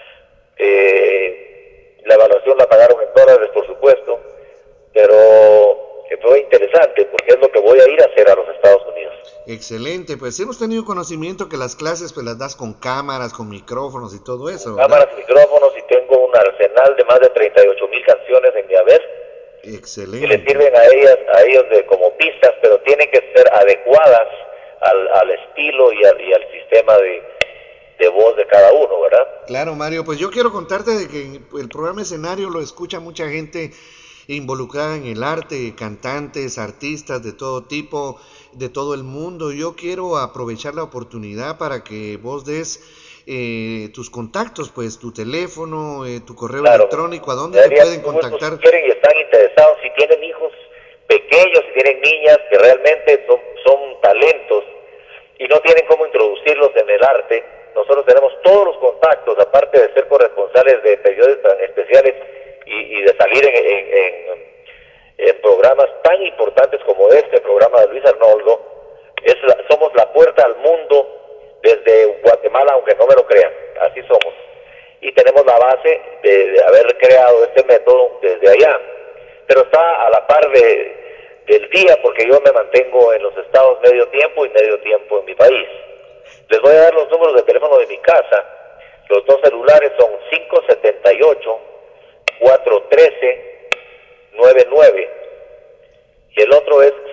La evaluación la pagaron en dólares, por supuesto, pero fue interesante porque es lo que voy a ir a hacer a los Estados Unidos. Excelente, pues hemos tenido conocimiento que las clases pues las das con cámaras, con micrófonos y todo eso, ¿verdad? Cámaras, micrófonos, y tengo un arsenal de más de 38,000 canciones en mi haber. Excelente. Y les sirven a ellos como pistas, pero tienen que ser adecuadas al estilo y al sistema de voz de cada uno, ¿verdad? Claro, Mario, pues yo quiero contarte de que el programa Escenario lo escucha mucha gente involucrada en el arte, cantantes, artistas de todo tipo, de todo el mundo. Yo quiero aprovechar la oportunidad para que vos des tus contactos, pues tu teléfono, tu correo electrónico, ¿a dónde te pueden contactar? Si quieren y están interesados, si tienen hijos pequeños, si tienen niñas que realmente son talentos y no tienen cómo introducirlos en el arte, nosotros tenemos todos los contactos, aparte de ser corresponsales de periódicos tan especiales y de salir en programas tan importantes como este programa de Luis Arnoldo. Somos la puerta al mundo desde Guatemala, aunque no me lo crean, así somos. Y tenemos la base de haber creado este método desde allá, pero está a la par del día, porque yo me mantengo en los estados medio tiempo y medio tiempo en mi país. Les voy a dar los números de teléfono de mi casa. Los dos celulares son 578-413-99 y el otro es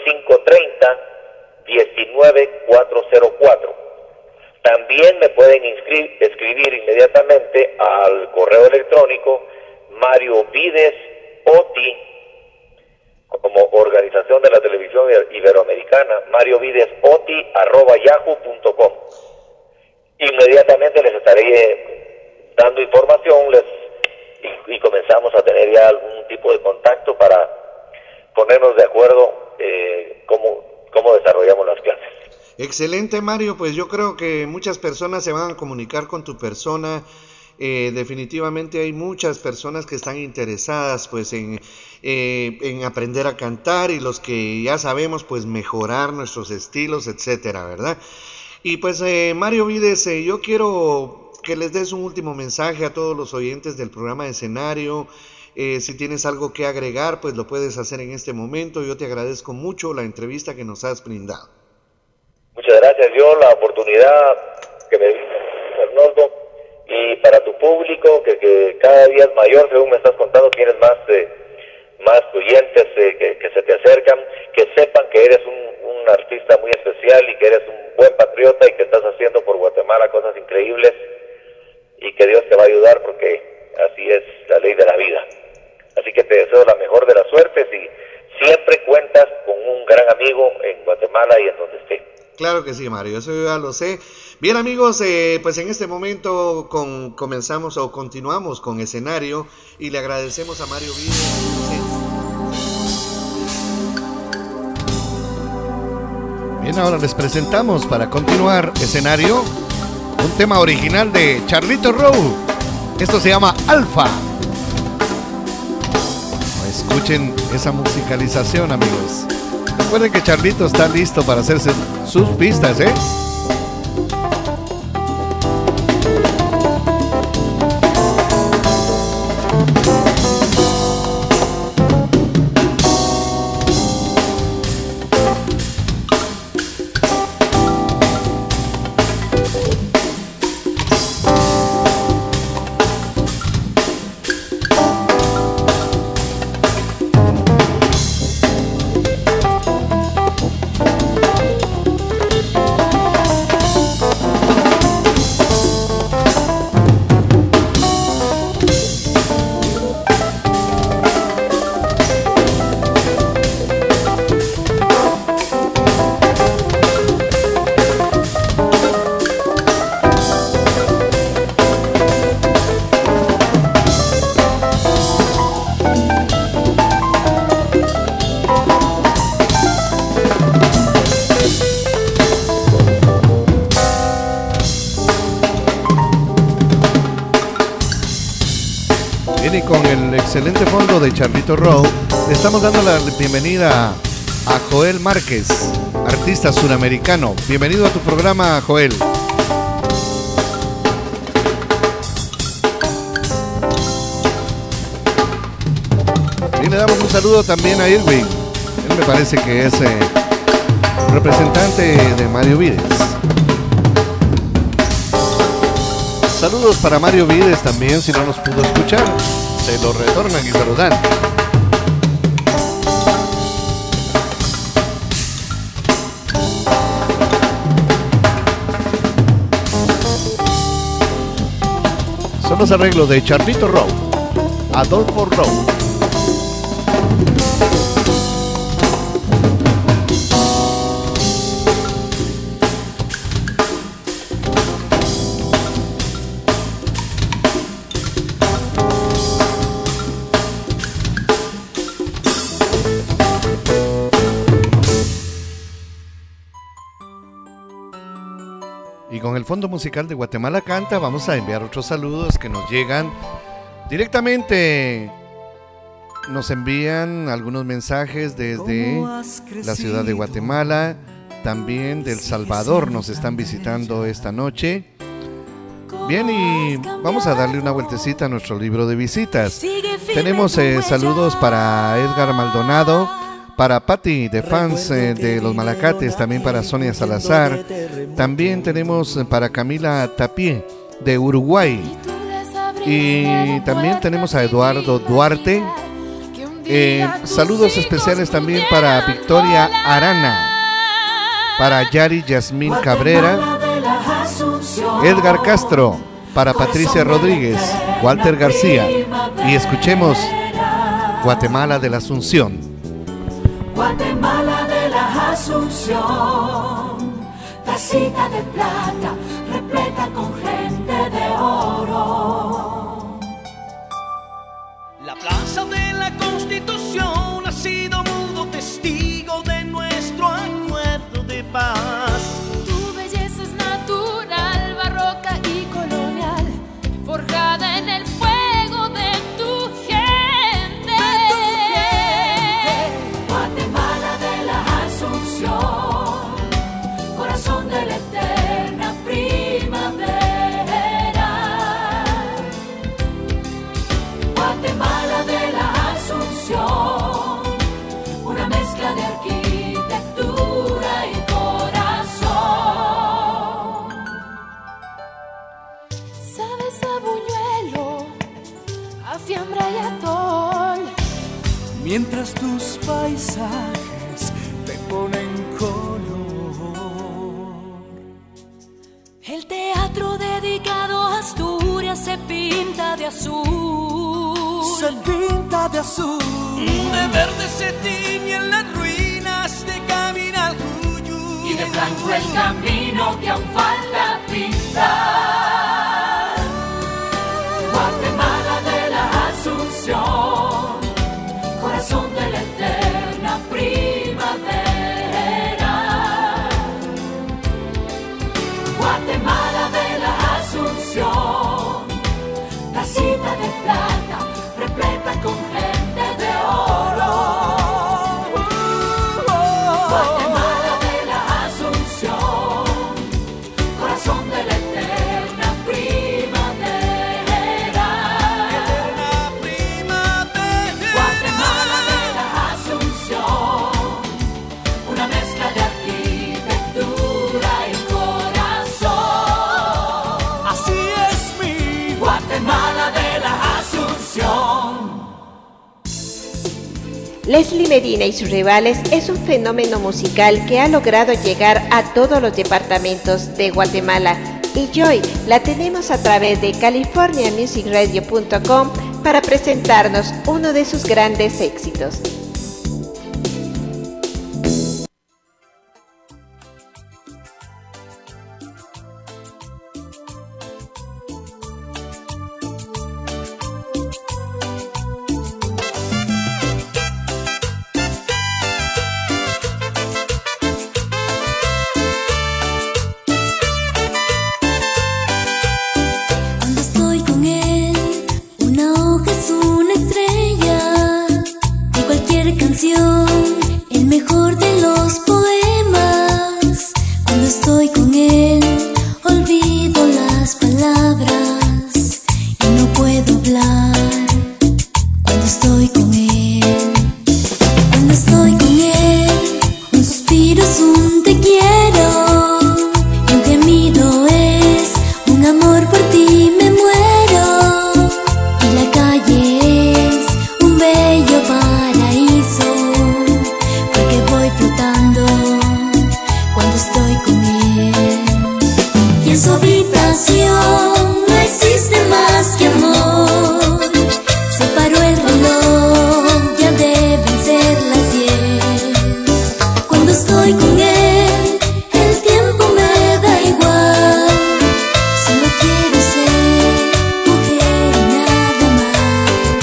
530-19404. También me pueden escribir inmediatamente al correo electrónico Mario Vides Oti, como organización de la televisión iberoamericana, mariovidesoti@yahoo.com. Inmediatamente les estaré dando información y comenzamos a tener ya algún tipo de contacto para ponernos de acuerdo cómo desarrollamos las clases. Excelente, Mario, pues yo creo que muchas personas se van a comunicar con tu persona. Definitivamente hay muchas personas que están interesadas pues en aprender a cantar, y los que ya sabemos pues mejorar nuestros estilos, etcétera, ¿verdad? Y pues Mario Vides, yo quiero que les des un último mensaje a todos los oyentes del programa de Escenario. Si tienes algo que agregar, pues lo puedes hacer en este momento. Yo te agradezco mucho la entrevista que nos has brindado. Muchas gracias, yo la oportunidad que me dio Arnoldo, y para tu público que cada día es mayor, según me estás contando, tienes más oyentes que se te acercan, que sepan que eres un artista muy especial y que eres un buen patriota y que estás haciendo por Guatemala cosas increíbles, y que Dios te va a ayudar, porque así es la ley de la vida. Así que te deseo la mejor de las suertes, y siempre cuentas con un gran amigo en Guatemala y en donde esté. Claro que sí, Mario, eso yo ya lo sé. Bien, amigos, pues en este momento continuamos con Escenario, y le agradecemos a Mario Vides. Bien, ahora les presentamos, para continuar Escenario, un tema original de Charlito Rowe. Esto se llama Alfa. Escuchen esa musicalización, amigos. Recuerden que Charlito está listo para hacerse sus pistas, ¿eh? con el excelente fondo de Charlito Row, le estamos dando la bienvenida a Joel Márquez, artista suramericano. Bienvenido a tu programa, Joel. Y le damos un saludo también a Irving. Él me parece que es representante de Mario Vides. Saludos para Mario Vides también, si no nos pudo escuchar. Se lo retornan y se lo dan. Son los arreglos de Charlito Row, Adolfo Row. Y con el Fondo Musical de Guatemala Canta vamos a enviar otros saludos que nos llegan directamente. Nos envían algunos mensajes desde la ciudad de Guatemala, también del Salvador nos están visitando esta noche. Bien, y vamos a darle una vueltecita a nuestro libro de visitas. Tenemos saludos para Edgar Maldonado, para Patti de fans de los Malacates, también para Sonia Salazar. También tenemos para Camila Tapié de Uruguay. Y también tenemos a Eduardo Duarte. Saludos especiales también para Victoria Arana, para Yari Yasmín Cabrera, Edgar Castro, para Patricia Rodríguez, Walter García. Y escuchemos Guatemala de la Asunción. Guatemala de la Asunción, tacita de plata, repleta con gente de oro. La plaza de la Constitución ha sido mudo testigo de nuestro acuerdo de paz. Tu belleza es natural, barroca y colonial, forjada en el fuego de tu gente. Guatemala de la Asunción, corazón de la eterna primavera. Guatemala de la Asunción, una mezcla de arquitectura y corazón. Sabes a buñuelo, a fiambra y atol. Mientras tus paisajes te ponen color. El teatro dedicado a Asturias se pinta de azul. Se pinta de azul. De verde se tiñen las ruinas de Caminal Juyú. Y de blanco el camino que aún falta pintar. Guatemala de la Asunción, corazón de la eterna primavera. Guatemala de la Asunción, tacita de plata, repleta con gente de oro. Guatemala de la Asunción, corazón de la eterna primavera. Guatemala de la Asunción, una mezcla de arquitectura y corazón. Así es mi Guatemala de la Asunción. Leslie Medina y sus rivales es un fenómeno musical que ha logrado llegar a todos los departamentos de Guatemala y hoy la tenemos a través de californiamusicradio.com para presentarnos uno de sus grandes éxitos. Cuando estoy con él, una hoja es una estoy con él, el tiempo me da igual. Solo quiero ser mujer y nada más.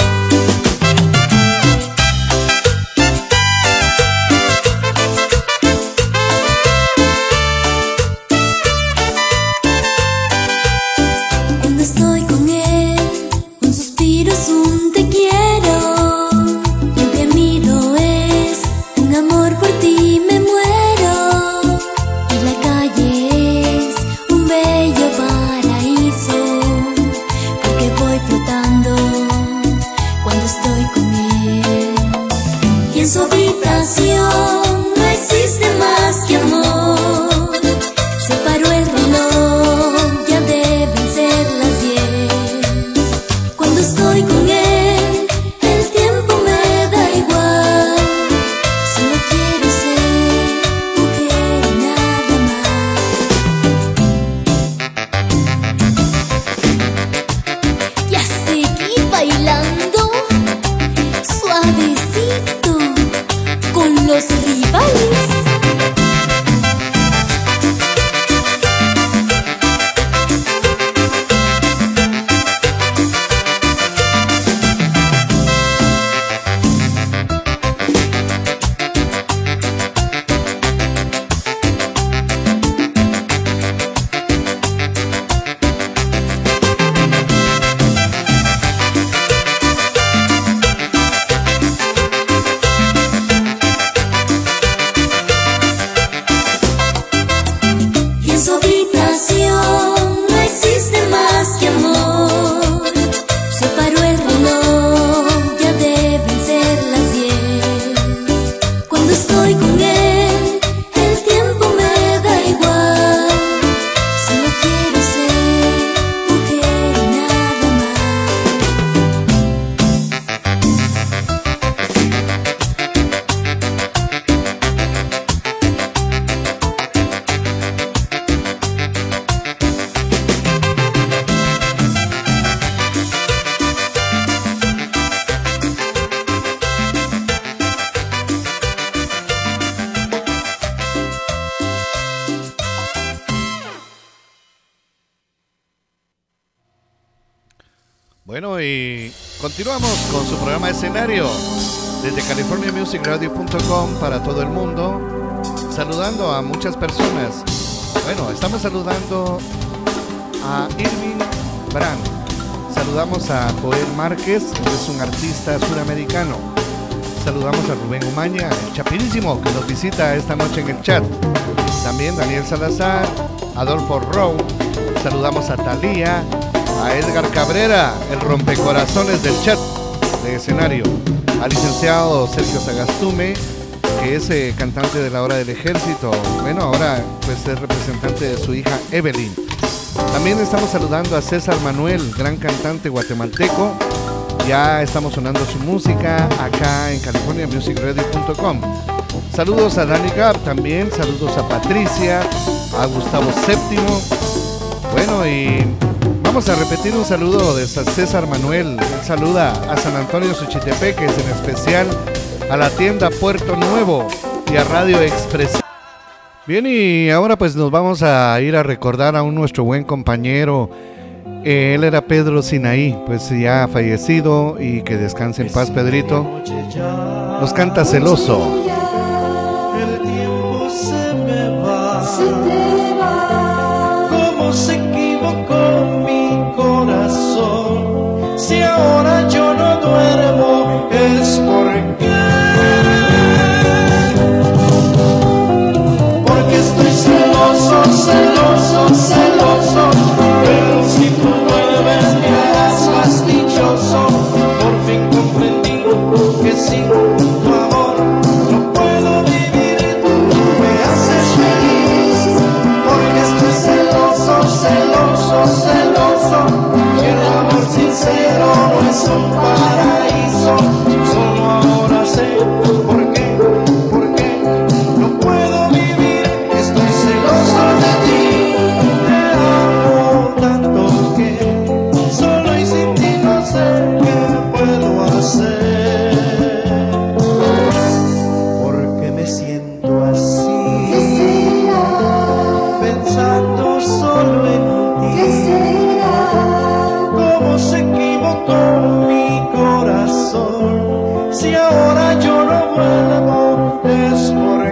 Cuando estoy con él, un suspiro es un te quiero. Y entre mí lo es, un amor por ti me muero. Y la calle es un bello paraíso, porque voy flotando cuando estoy con él. Y en su habitación no existe más que amor. Se paró el reloj, ya deben ser las 10. Cuando estoy con él, el tiempo me da igual. Solo quiero ser mujer y nada más. Ya seguí bailando suavecito con los rivales. Y en su habitación no existe más que amor. Se paró el reloj, ya deben ser las 10. Cuando estoy con él, el tiempo me da igual. Solo quiero ser mujer y nada más. Bueno, y continuamos con su programa Escenario desde californiamusicradio.com para todo el mundo, saludando a muchas personas. Bueno, estamos saludando a Irving Brand, saludamos a Joel Márquez, que es un artista suramericano, saludamos a Rubén Umaña, el chapirísimo, que nos visita esta noche en el chat, también Daniel Salazar, Adolfo Rowe, saludamos a Talía, a Edgar Cabrera, el rompecorazones del chat de Escenario, al licenciado Sergio Sagastume, que es cantante de La Hora del Ejército, bueno, ahora pues es representante de su hija Evelyn. También estamos saludando a César Manuel, gran cantante guatemalteco, ya estamos sonando su música acá en californiamusicradio.com. Saludos a Dani Gab también, saludos a Patricia, a Gustavo VII, bueno, y vamos a repetir un saludo de César Manuel. Él saluda a San Antonio Suchitepeques, en especial a la tienda Puerto Nuevo y a Radio Express. Bien, y ahora pues nos vamos a ir a recordar a nuestro buen compañero. Él era Pedro Sinaí, pues ya fallecido, y que descanse en paz, Pedrito. Nos canta Celoso. El tiempo se me va, se te va. ¿Cómo se equivocó mi corazón? Si ahora yo no duermo es porque estoy celoso, celoso, celoso. Pero si tú vuelves me harás más dichoso. Por fin comprendí que sin tu amor no puedo vivir. Tú me haces feliz porque estoy celoso, celoso, si ahora yo no vuelvo es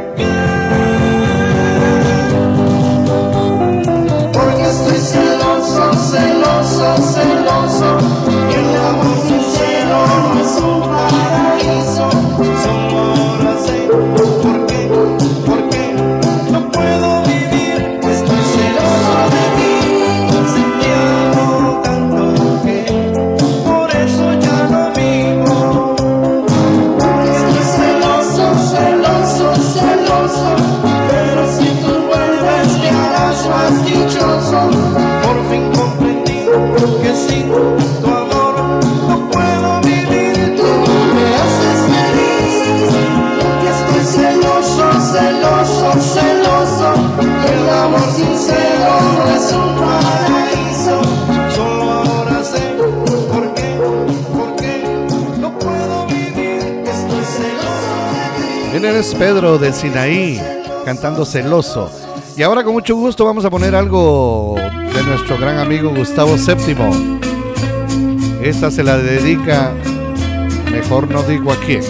porque estoy celoso, celoso, celoso, y el amor sincero no es un paraíso. Solo ahora sé por qué no puedo vivir. Estoy celoso de ti, si te amo tanto que por eso ya no vivo. Estoy celoso, celoso, celoso, pero si tú vuelves me harás más dichoso. Por fin comprendí que sin tu amor no puedo vivir. Tú me haces feliz y estoy celoso, celoso, celoso. El amor sincero no es un paraíso. Solo ahora sé por qué no puedo vivir. Estoy celoso de ti. Él es Pedro del Sinaí cantando Celoso. Y ahora con mucho gusto vamos a poner algo de nuestro gran amigo Gustavo VII. Esta se la dedica, mejor no digo a quién.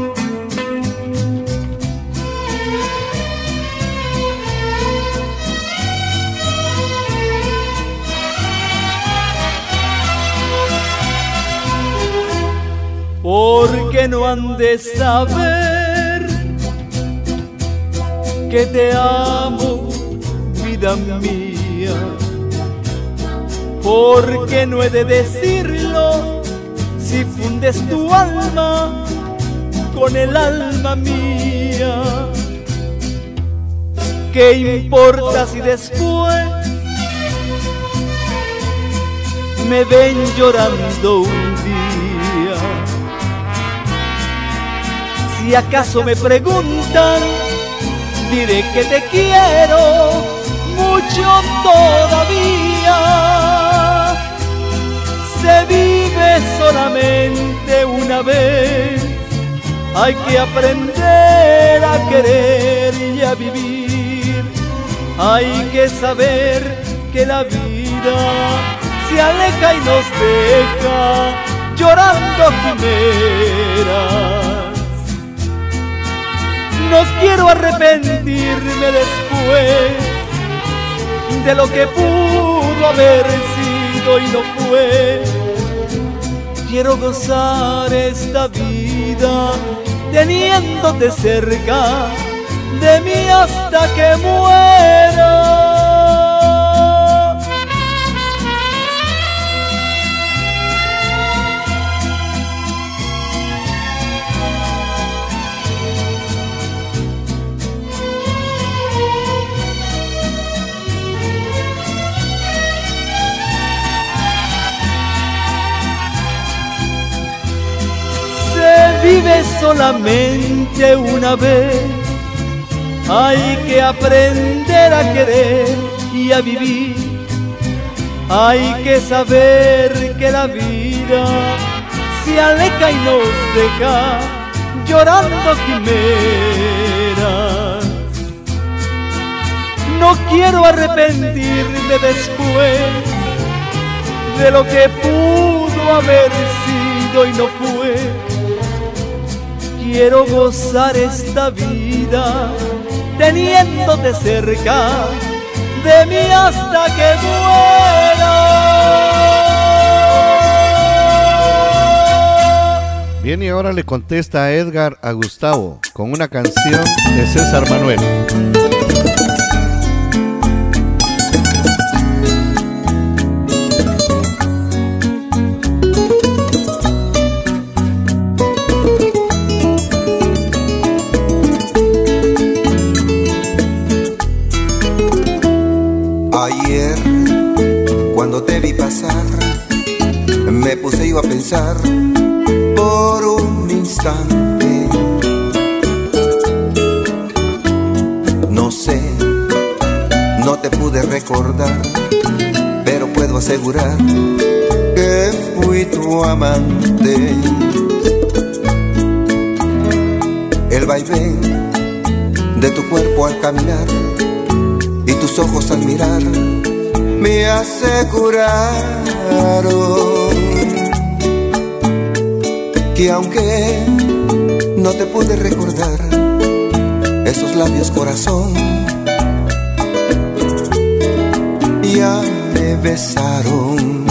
Porque no han de saber que te amo, vida mía. Porque no he de decirlo si fundes tu alma con el alma mía. ¿Qué importa si después me ven llorando un día? Si acaso me preguntan, diré que te quiero mucho todavía. Se vive solamente una vez, hay que aprender a querer y a vivir. Hay que saber que la vida se aleja y nos deja llorando quimeras. No quiero arrepentirme después de lo que pudo haber sido y no fue. Quiero gozar esta vida teniéndote cerca de mí hasta que muera. Vive solamente una vez, hay que aprender a querer y a vivir. Hay que saber que la vida se aleja y nos deja llorando quimeras. No quiero arrepentirme después de lo que pudo haber sido y no fue. Quiero gozar esta vida teniéndote cerca de mí hasta que muera. Bien, y ahora le contesta a Edgar a Gustavo con una canción de César Manuel. Ayer, cuando te vi pasar, me puse yo a pensar por un instante. No sé, no te pude recordar, pero puedo asegurar que fui tu amante. El vaivén de tu cuerpo al caminar y tus ojos al mirar me aseguraron que aunque no te pude recordar esos labios corazón. Ya me besaron.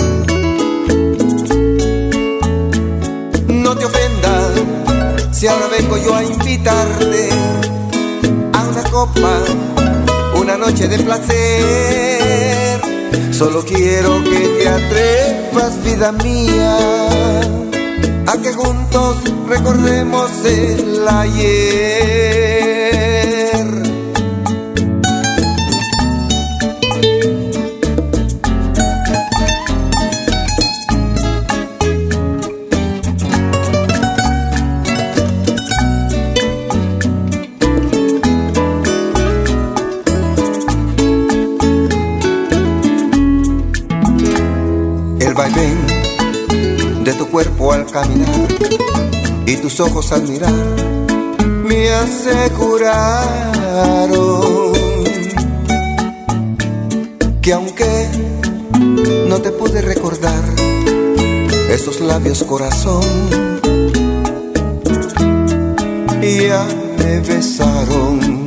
No te ofendas si ahora vengo yo a invitarte a una copa, una noche de placer. Solo quiero que te atrevas, vida mía, a que juntos recordemos el ayer. El vaivén de tu cuerpo al caminar y tus ojos al mirar me aseguraron que aunque no te pude recordar esos labios corazón, ya me besaron.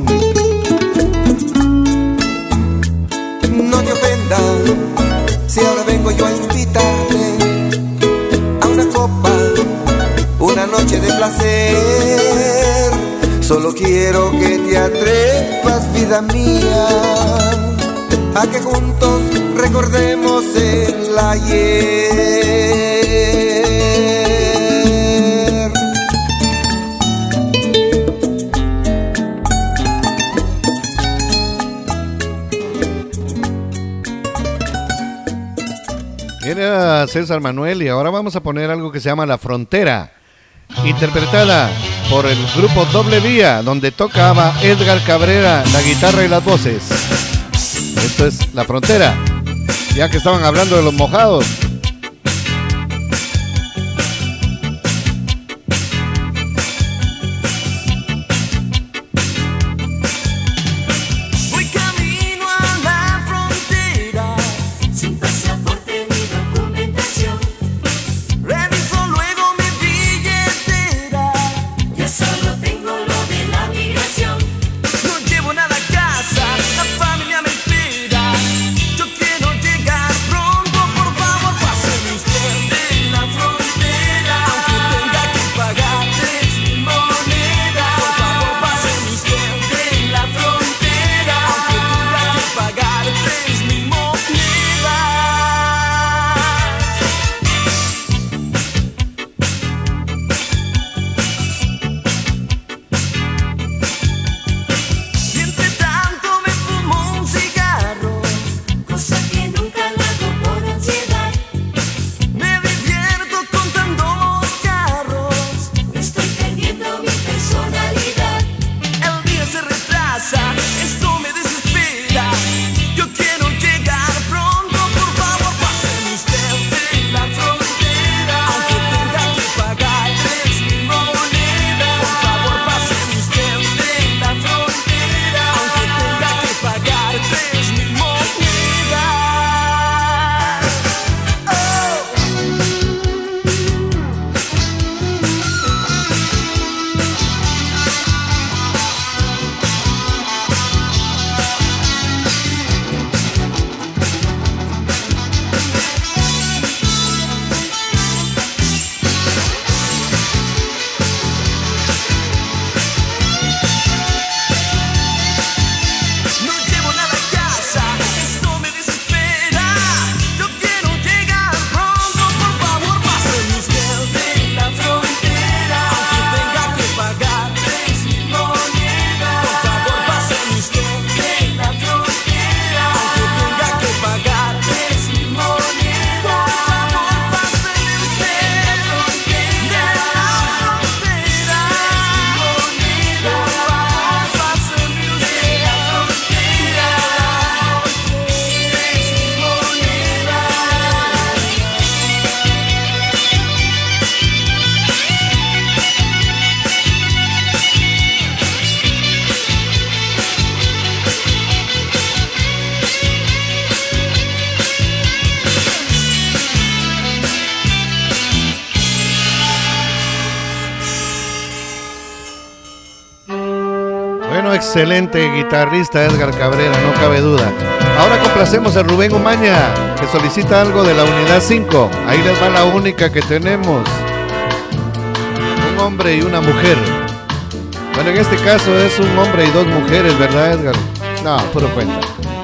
No te ofendas si ahora vengo yo a invitarte a una copa, una noche de placer. Solo quiero que te atrevas, vida mía, a que juntos recordemos el ayer. Era César Manuel y ahora vamos a poner algo que se llama La Frontera, interpretada por el grupo Doble Vía, donde tocaba Edgar Cabrera la guitarra y las voces. Esto es La Frontera, ya que estaban hablando de los mojados. Familia me espera, yo quiero llegar pronto, por favor. excelente guitarrista Edgar Cabrera, no cabe duda. Ahora complacemos a Rubén Umaña, que solicita algo de la unidad 5. Ahí les va la única que tenemos. Un hombre y una mujer. Bueno, en este caso es un hombre y dos mujeres, ¿verdad, Edgar? No, puro cuenta.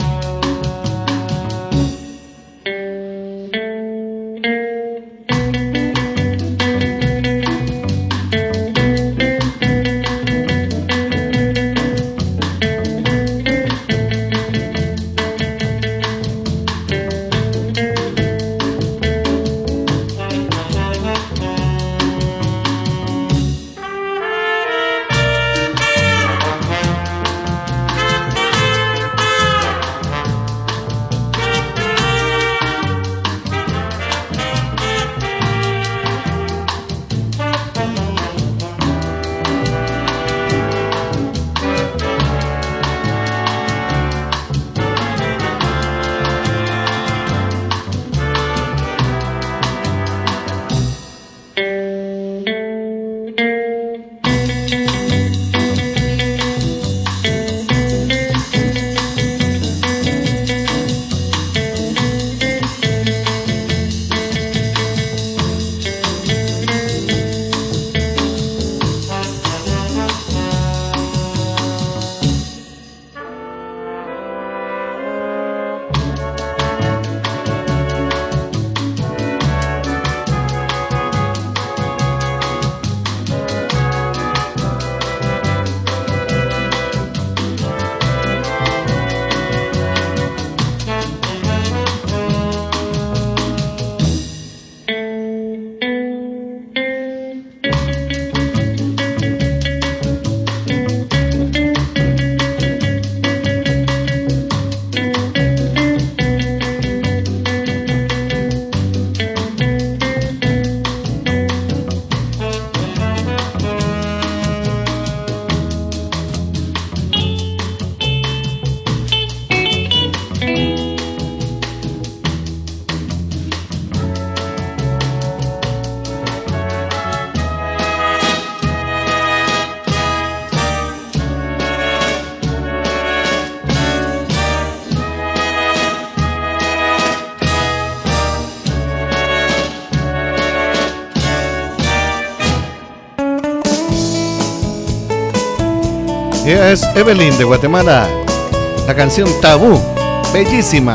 Ella es Evelyn de Guatemala. La canción Tabú, bellísima.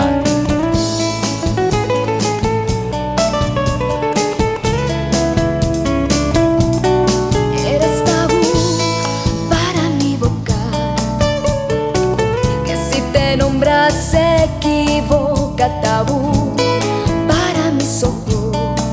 Eres tabú para mi boca, que si te nombras se equivoca. Tabú para mis ojos,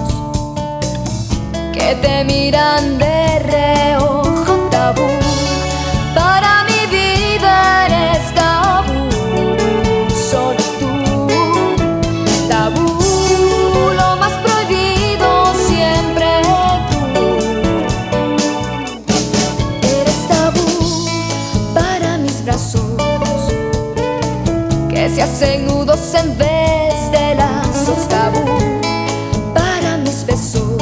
que te miran de reojo. Tabú para mi vida, eres tabú, solo tú. Tabú, lo más prohibido siempre tú. Eres tabú para mis brazos, que se hacen nudos en vez de lazos. Tabú para mis besos,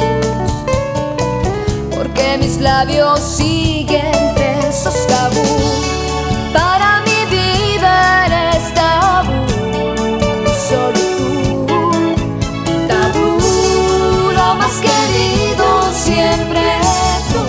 porque mis labios siguen presos. Tabú para mi vida, eres tabú, solo tú. Tabú, lo más querido siempre tú.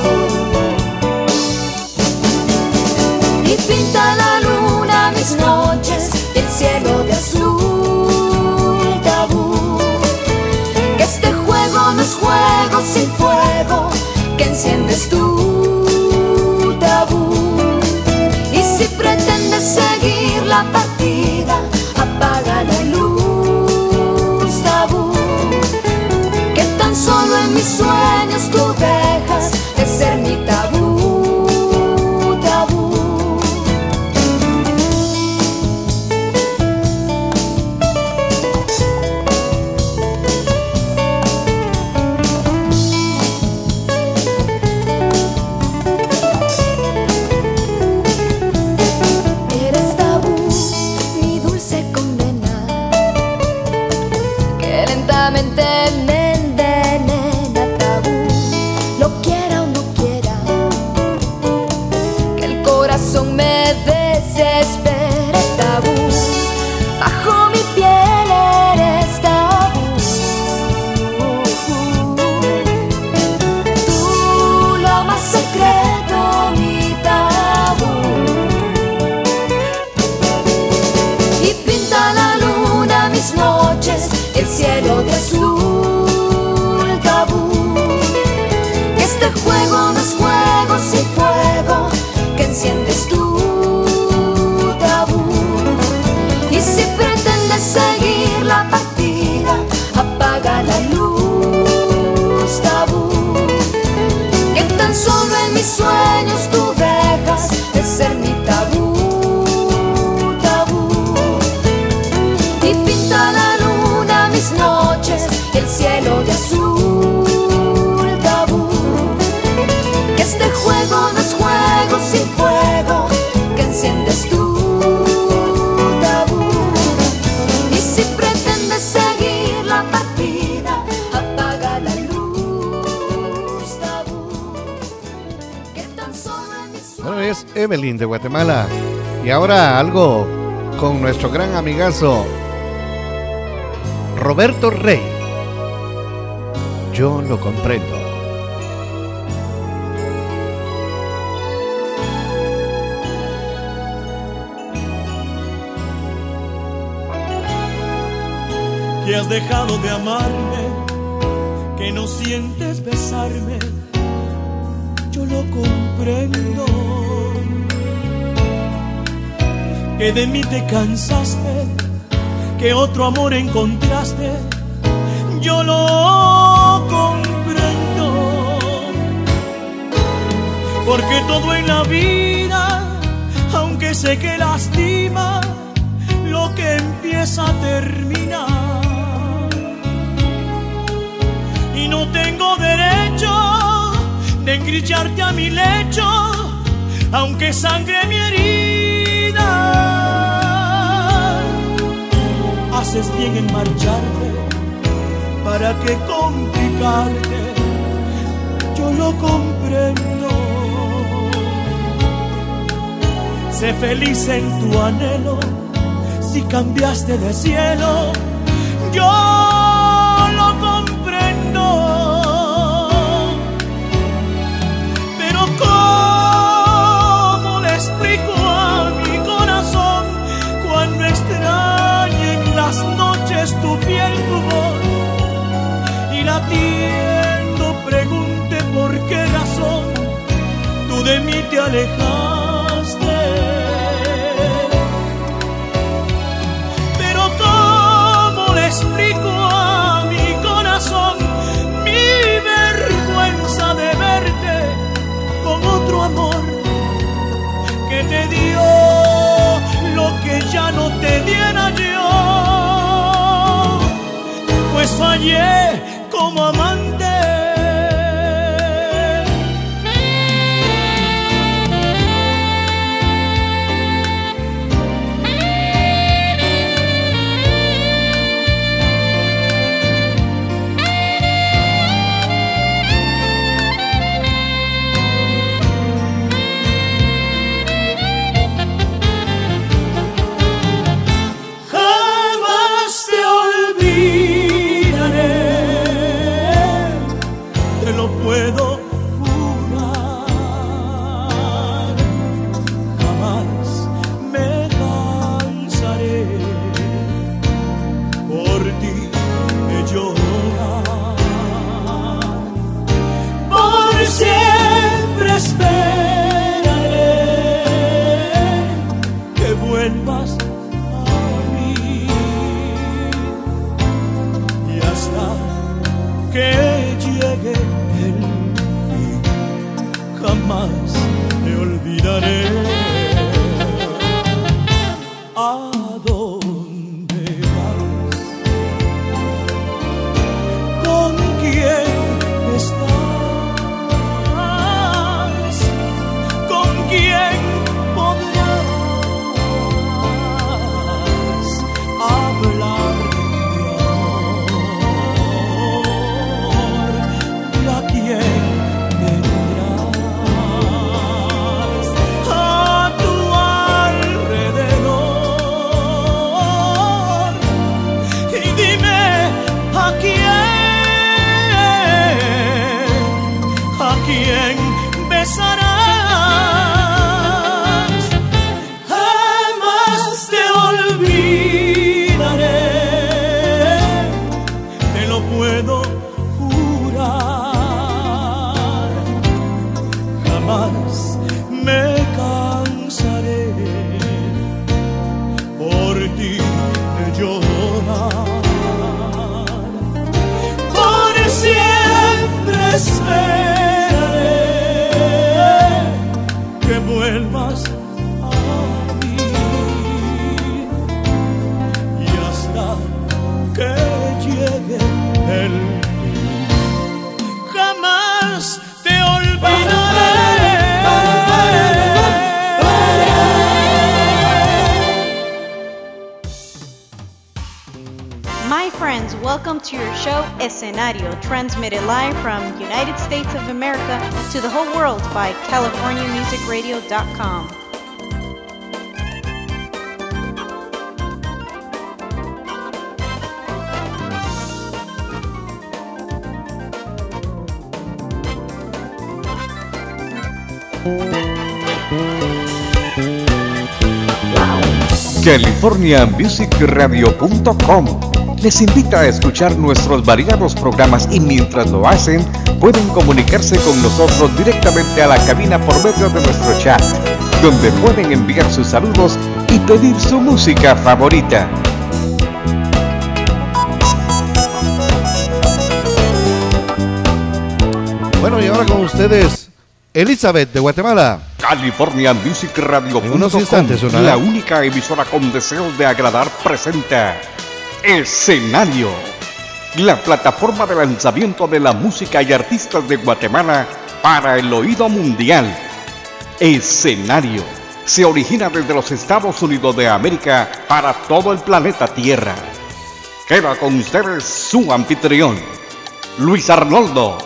Y pinta la luna mis noches y el cielo de azul. Tabú, que este juego no es juego sin fuego, que enciendes tú. Tabú, y si pretendes seguir la partida, apaga la luz. Tabú, que tan solo en mis sueños tú dejas de ser mi tabú. Tabú. Eres tabú cielo de azul tabú. Este juego no es juego sin fuego que enciendes tú, tabú. Y si pretendes seguir la partida, apaga la luz, tabú. Que tan solo en mis sueños tú dejas de ser mi tabú, tabú. Y pinta la luna mis noches, el cielo de azul, tabú. Que este juego no es juego sin fuego que enciendes tú, tabú. Y si pretendes seguir la partida, apaga la luz, tabú. Que tan solo en mis sueños. Bueno, es Evelyn de Guatemala. Y ahora algo con nuestro gran amigazo Roberto Rey. Yo lo comprendo. Que has dejado de amarme, que no sientes besarme, yo lo comprendo. Que de mí te cansaste, que otro amor encontraste, yo lo comprendo. Porque todo en la vida, aunque sé que lastima, lo que empieza termina. Y no tengo derecho de engrillarte a mi lecho, aunque sangre mi herida. Haces bien en marcharte, ¿para qué complicarte? Yo lo comprendo. Sé feliz en tu anhelo, si cambiaste de cielo, yo lo comprendo. Pero ¿cómo le explico a mi corazón cuando extrañe en las noches tu piel, tu voz? Y latiendo pregunte por qué razón tú de mí te alejaste. Pero ¿cómo le explico a mi corazón mi vergüenza de verte con otro amor que te dio lo que ya no te diera yo? Pues fallé como amante. Puedo jurar, jamás me cansaré por ti de llorar. Por siempre esperaré que vuelvas a mí y hasta que llegue jamás te olvidaré. ¿A dónde vas? ¿Con quién estás? ¿Con quién podrás hablar de amor? ¿Y a quién? ti llorar. Por siempre esperaré que vuelvas a mí, y hasta que llegue el fin jamás te olvidaré. My friends, welcome to your show Escenario, transmitted live from United States of America to the whole world by CaliforniaMusicRadio.com. CaliforniaMusicRadio.com les invita a escuchar nuestros variados programas y mientras lo hacen pueden comunicarse con nosotros directamente a la cabina por medio de nuestro chat, donde pueden enviar sus saludos y pedir su música favorita. Bueno, y ahora con ustedes, Elizabeth de Guatemala. CaliforniaMusicRadio.com, en unos instantes sonará. La única emisora con deseos de agradar presenta Escenario, la plataforma de lanzamiento de la música y artistas de Guatemala para el oído mundial. Escenario se origina desde los Estados Unidos de América para todo el planeta Tierra. Queda con ustedes su anfitrión, Luis Arnoldo.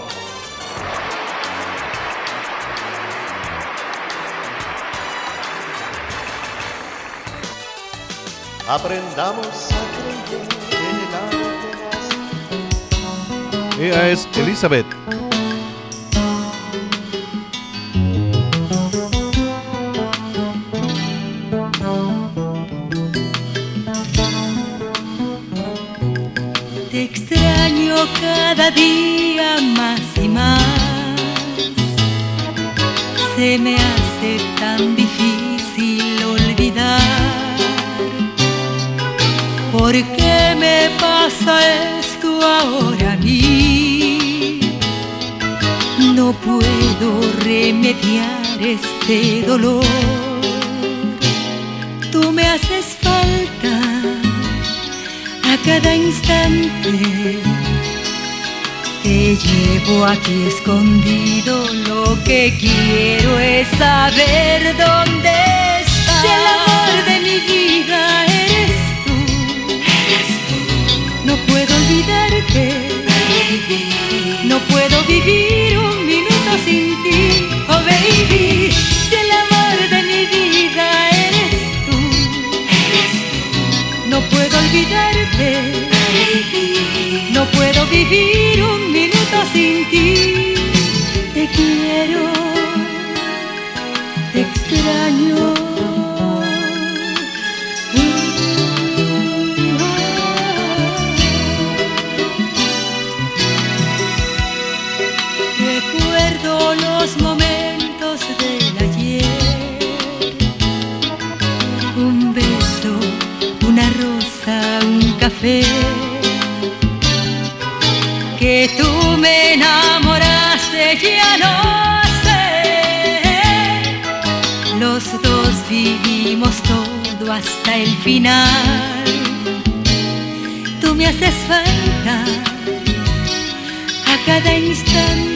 Aprendamos a creer en el amor. Ella es Elizabeth. Te extraño cada día más y más. Se me hace tan difícil olvidar. ¿Por qué me pasa esto ahora a mí? No puedo remediar este dolor. Tú me haces falta a cada instante. Te llevo aquí escondido. Lo que quiero es saber dónde estás. Si el amor de mi vida eres tú, no puedo olvidarte, no puedo vivir un minuto sin ti, oh baby. Si el amor de mi vida eres tú, no puedo olvidarte, no puedo vivir un minuto sin ti. Te quiero, te extraño. Recuerdo los momentos del ayer, un beso, una rosa, un café, que tú me enamoraste, ya no sé. Los dos vivimos todo hasta el final. Tú me haces falta a cada instante.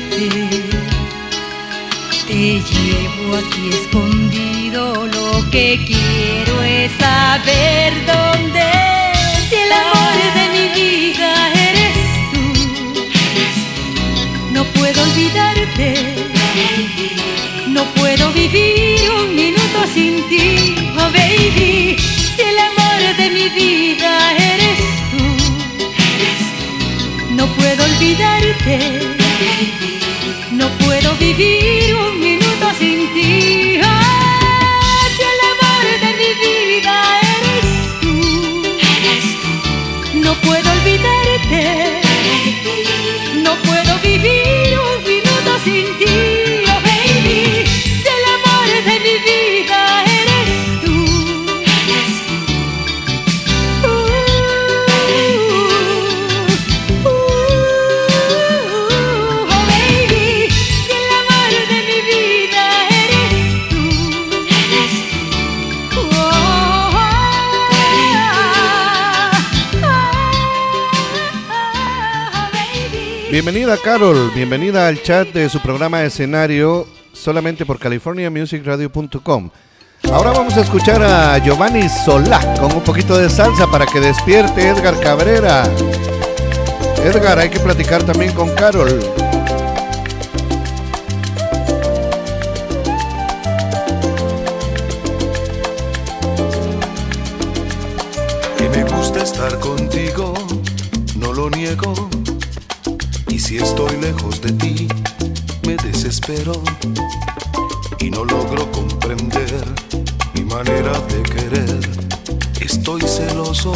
Te llevo aquí escondido. Lo que quiero es saber dónde. Si el amor de mi vida eres tú, no puedo olvidarte, no puedo vivir un minuto sin ti, oh baby. Si el amor de mi vida eres tú, no puedo olvidarte, no puedo vivir un minuto sin ti. Ah, si el amor de mi vida eres tú, no puedo olvidarte, no puedo vivir un minuto sin ti, oh baby. Si el amor de mi vida eres tú, Bienvenida Carol, bienvenida al chat de su programa Escenario, solamente por californiamusicradio.com. Ahora vamos a escuchar a Giovanni Solá con un poquito de salsa para que despierte Edgar Cabrera. Edgar, hay que platicar también con Carol. Que me gusta estar contigo, no lo niego. Y si estoy lejos de ti, me desespero y no logro comprender mi manera de querer. Estoy celoso.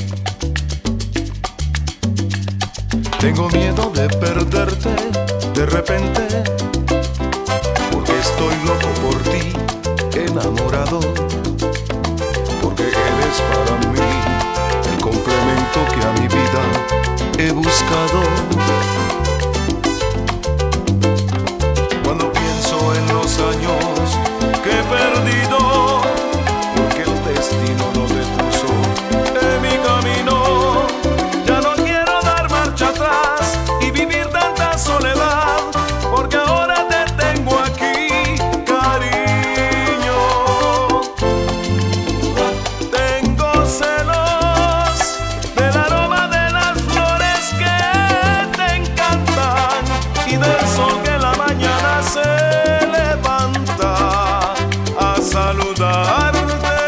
Tengo miedo de perderte de repente, porque estoy loco por ti, enamorado, porque eres para mí el complemento que a mi vida he buscado. Cuando pienso en los años que he perdido, porque el destino no te puso en mi camino, ya no quiero dar marcha atrás y vivir tanta soledad, porque ahora te tengo aquí, cariño. Tengo celos del aroma de las flores que te encantan y del sol que en la mañana se levanta a saludarte.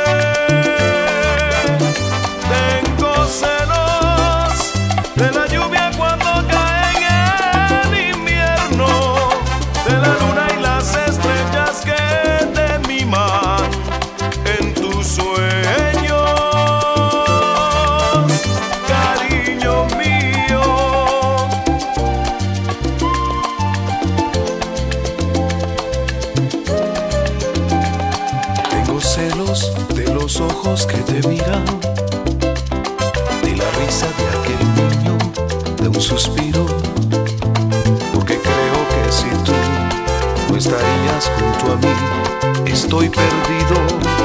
Tengo celos de la lluvia cuando cae en el invierno, de la luna y las estrellas que te miman en tus sueños, cariño mío. Tengo celos de los ojos que te miran, de la risa de aquel niño, de un suspiro, porque creo que si tú no estarías junto a mí, estoy perdido.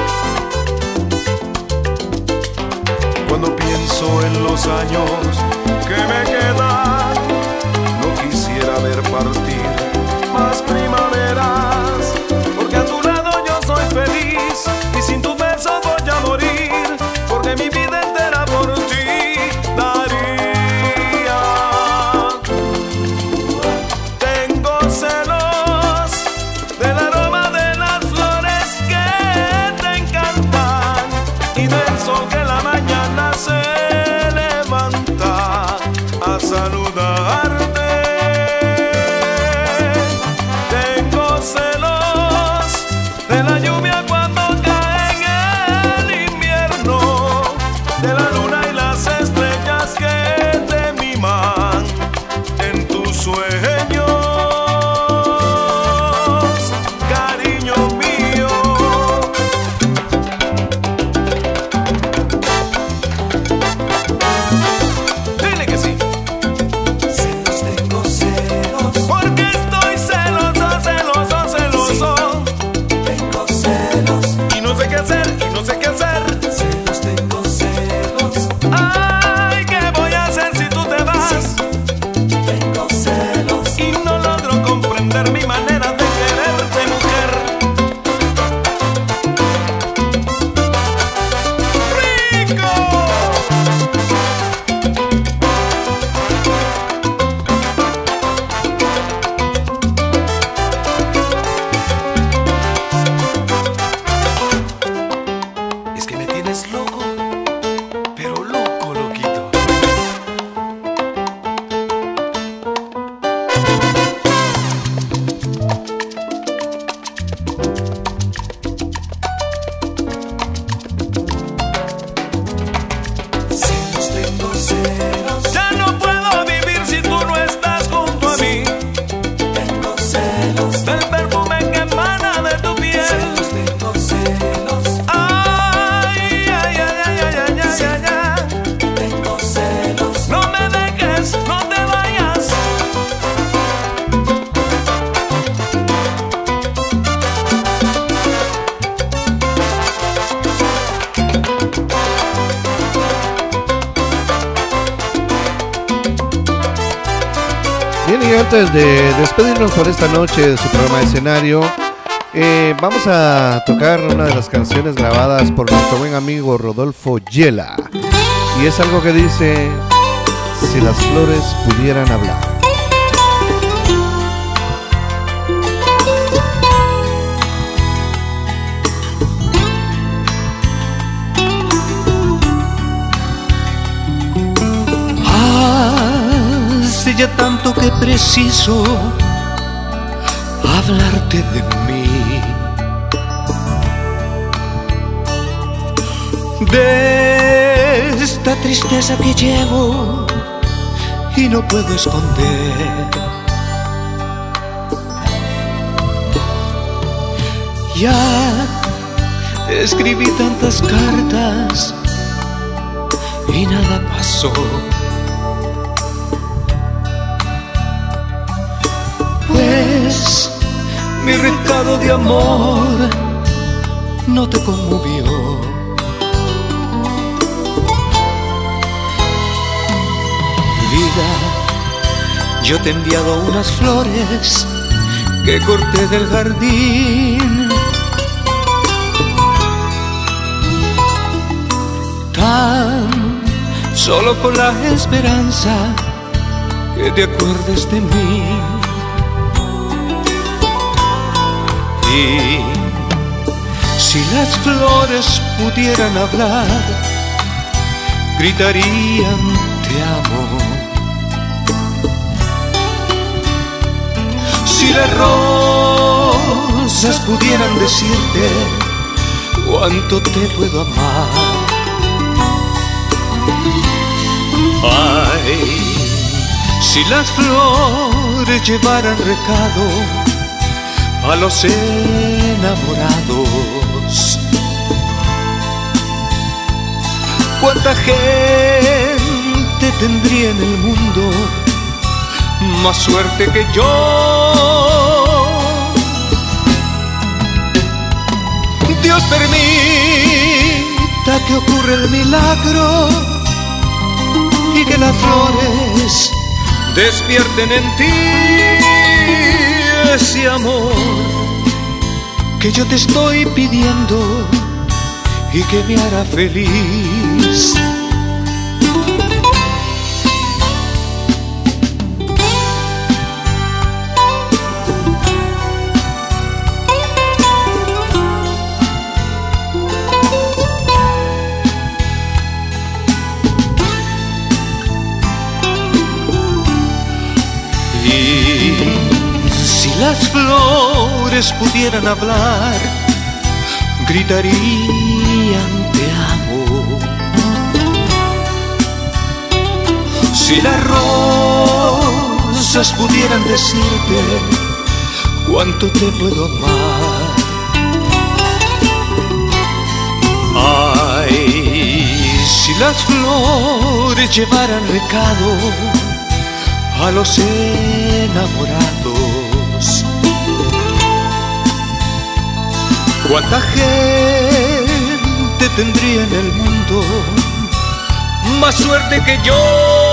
Cuando pienso en los años que me quedan, no quisiera ver partir más primaveras, porque a tu lado yo soy feliz y sin tus besos voy a morir, porque mi vida entera por ti daría. Tengo celos del aroma de las flores que te encantan y del sol que en la mañana se levanta a saludarte. Tengo celos de la lluvia cuando cae en el invierno, de la luna y las estrellas que te miman en tus sueños, cariño mío. Y antes de despedirnos por esta noche de su programa de escenario, vamos a tocar una de las canciones grabadas por nuestro buen amigo Rodolfo Yela. Y es algo que dice: si las flores pudieran hablar. Hace ya tanto que preciso hablarte de mí, de esta tristeza que llevo y no puedo esconder. Ya te escribí tantas cartas y nada pasó. Pues mi recado de amor no te conmovió. Vida, yo te he enviado unas flores que corté del jardín, tan solo con la esperanza que te acuerdes de mí. Y si las flores pudieran hablar, gritarían te amo. Si las rosas pudieran decirte cuánto te puedo amar. Ay, si las flores llevaran recado a los enamorados, cuánta gente tendría en el mundo más suerte que yo. Dios permita que ocurra el milagro y que las flores despierten en ti ese amor que yo te estoy pidiendo y que me hará feliz. Las flores pudieran hablar, gritarían te amo. Si las rosas pudieran decirte cuánto te puedo amar. Ay, si las flores llevaran recado a los enamorados, cuánta gente tendría en el mundo más suerte que yo.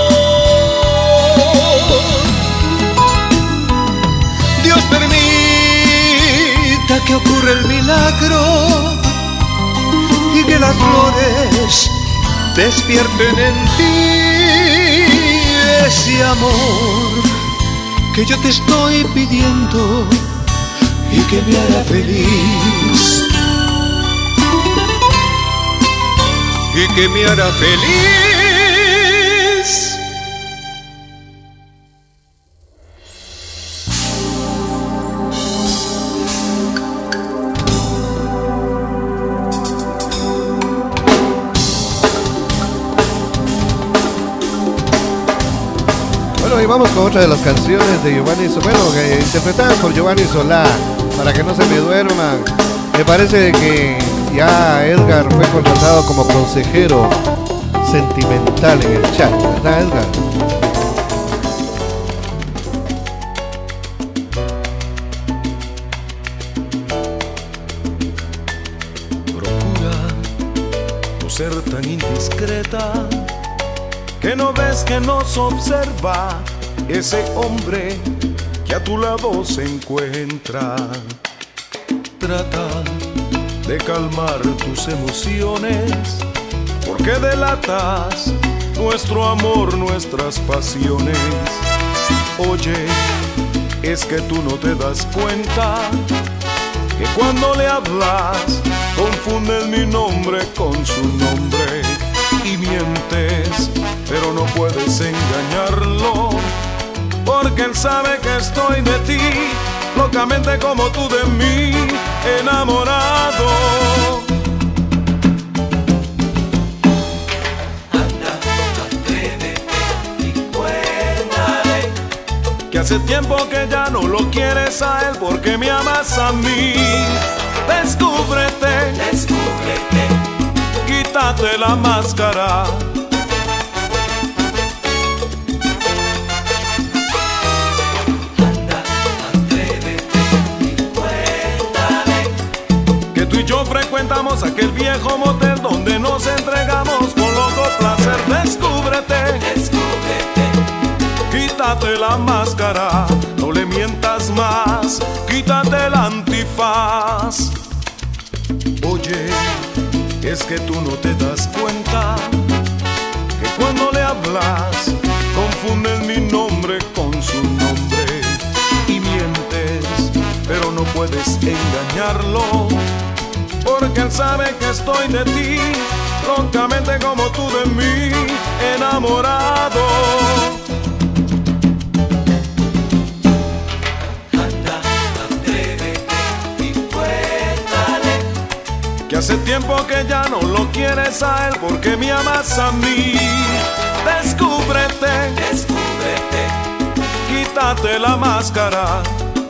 Dios permita que ocurra el milagro y que las flores despierten en ti ese amor que yo te estoy pidiendo y que me hará feliz, y que me hará feliz. Bueno, y vamos con otra de las canciones de Giovanni Solá, bueno, interpretadas por Giovanni Solá, para que no se me duerman. Me parece que ya Edgar fue contratado como consejero sentimental en el chat, ¿verdad, Edgar? Procura no ser tan indiscreta, que no ves que nos observa ese hombre que a tu lado se encuentra. Trata de calmar tus emociones, porque delatas nuestro amor, nuestras pasiones. Oye, es que tú no te das cuenta que cuando le hablas confundes mi nombre con su nombre y mientes, pero no puedes engañarlo, porque él sabe que estoy de ti, locamente como tú de mí, enamorado. Anda, atrévete y cuéntale Que hace tiempo que ya no lo quieres a él porque me amas a mí. Descúbrete, descúbrete, quítate la máscara. anda, atrévete y cuéntale Que tú y yo frecuentamos aquel viejo motel donde nos entregamos con loco placer. Descúbrete, descúbrete, quítate la máscara, no le mientas más, quítate el antifaz. Oye, es que tú no te das cuenta que cuando le hablas confundes mi nombre con su nombre y mientes, pero no puedes engañarlo, porque él sabe que estoy de ti, locamente como tú de mí, enamorado. Que hace tiempo que ya no lo quieres a él porque me amas a mí. Descúbrete, descúbrete, quítate la máscara.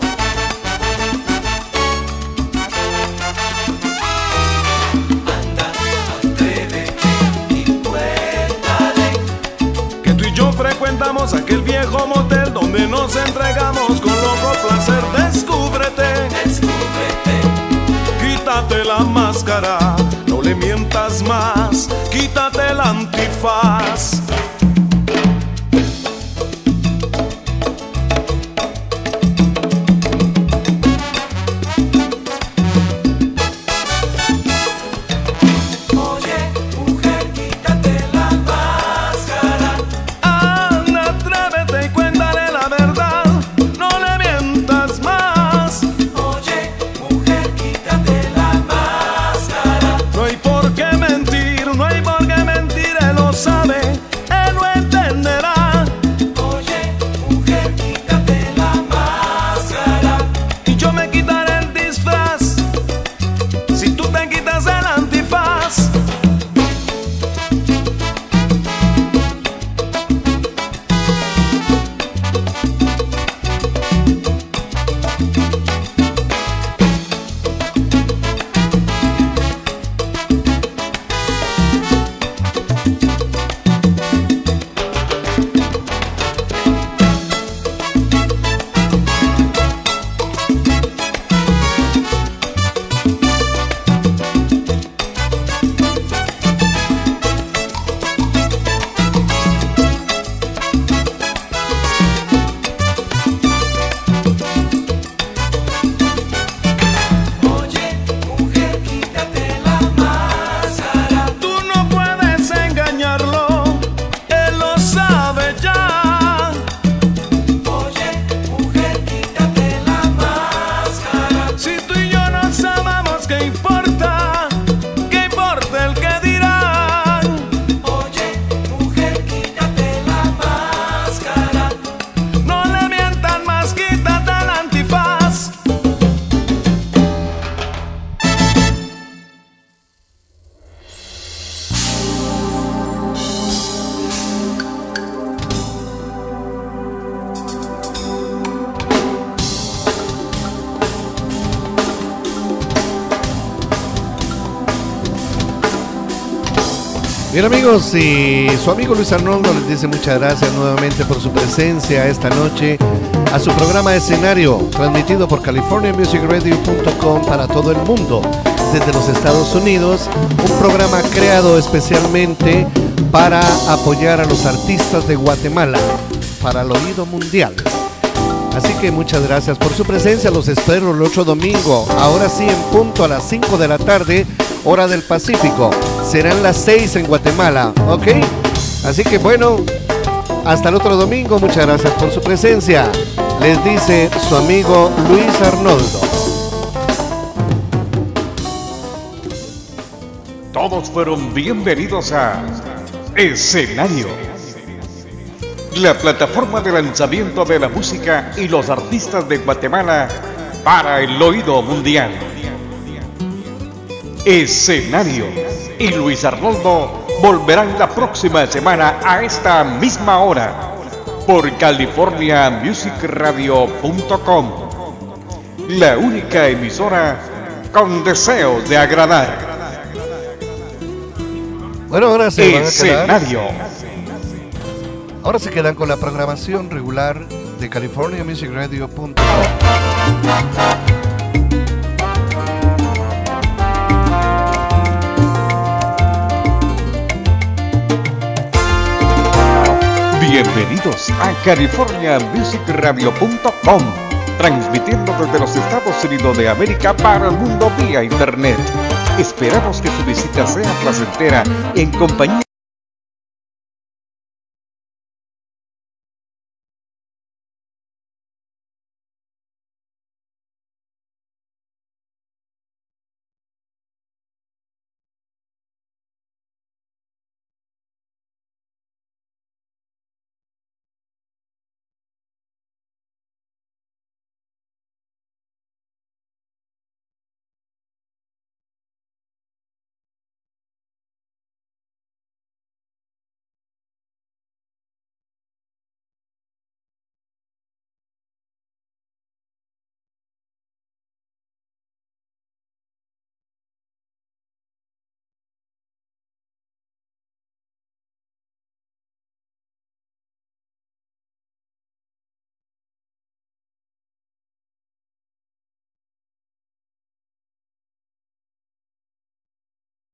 anda, atrévete y cuéntale Que tú y yo frecuentamos aquel viejo motel donde nos entregamos con loco placer. Descúbrete, descúbrete, quítate la máscara, no le mientas más, quítate el antifaz. oye, mujer, quítate la máscara, Anda, atrévete y cuéntale la verdad, no le mientas más. oye, mujer, quítate la máscara, No hay por qué mentir, no hay por qué mentir, él lo sabe, él lo entenderá. oye, mujer, quítate la máscara, Y yo me quitaré el disfraz si tú te quitas el antifaz. oye, mujer, quítate la máscara, Tú no puedes engañarlo, él lo sabe ya. oye, mujer, quítate la máscara, Si tú y yo nos amamos, ¿qué importa? ¿Qué importa el que dirán? oye, mujer, quítate la máscara, No le mientan más, quítate el antifaz. Bien amigos, y su amigo Luis Arnoldo les dice muchas gracias nuevamente por su presencia esta noche a su programa Escenario, transmitido por CaliforniaMusicRadio.com para todo el mundo, desde los Estados Unidos, un programa creado especialmente para apoyar a los artistas de Guatemala. para el oído mundial. Así que muchas gracias por su presencia. Los espero el otro domingo. Ahora sí, en punto a las 5 de la tarde, hora del Pacífico. Serán las 6 en Guatemala, ¿ok? Así que bueno, hasta el otro domingo. Muchas gracias por su presencia. Les dice su amigo Luis Arnoldo. Todos fueron bienvenidos a Escenario, la plataforma de lanzamiento de la música y los artistas de Guatemala para el oído mundial. Escenario y Luis Arnoldo volverán la próxima semana a esta misma hora por CaliforniaMusicRadio.com, la única emisora con deseo de agradar. Bueno, ahora se van a Escenario. Ahora se quedan con la programación regular de CaliforniaMusicRadio.com. Bienvenidos a CaliforniaMusicRadio.com, transmitiendo desde los Estados Unidos de América para el mundo vía internet. Esperamos que su visita sea placentera en compañía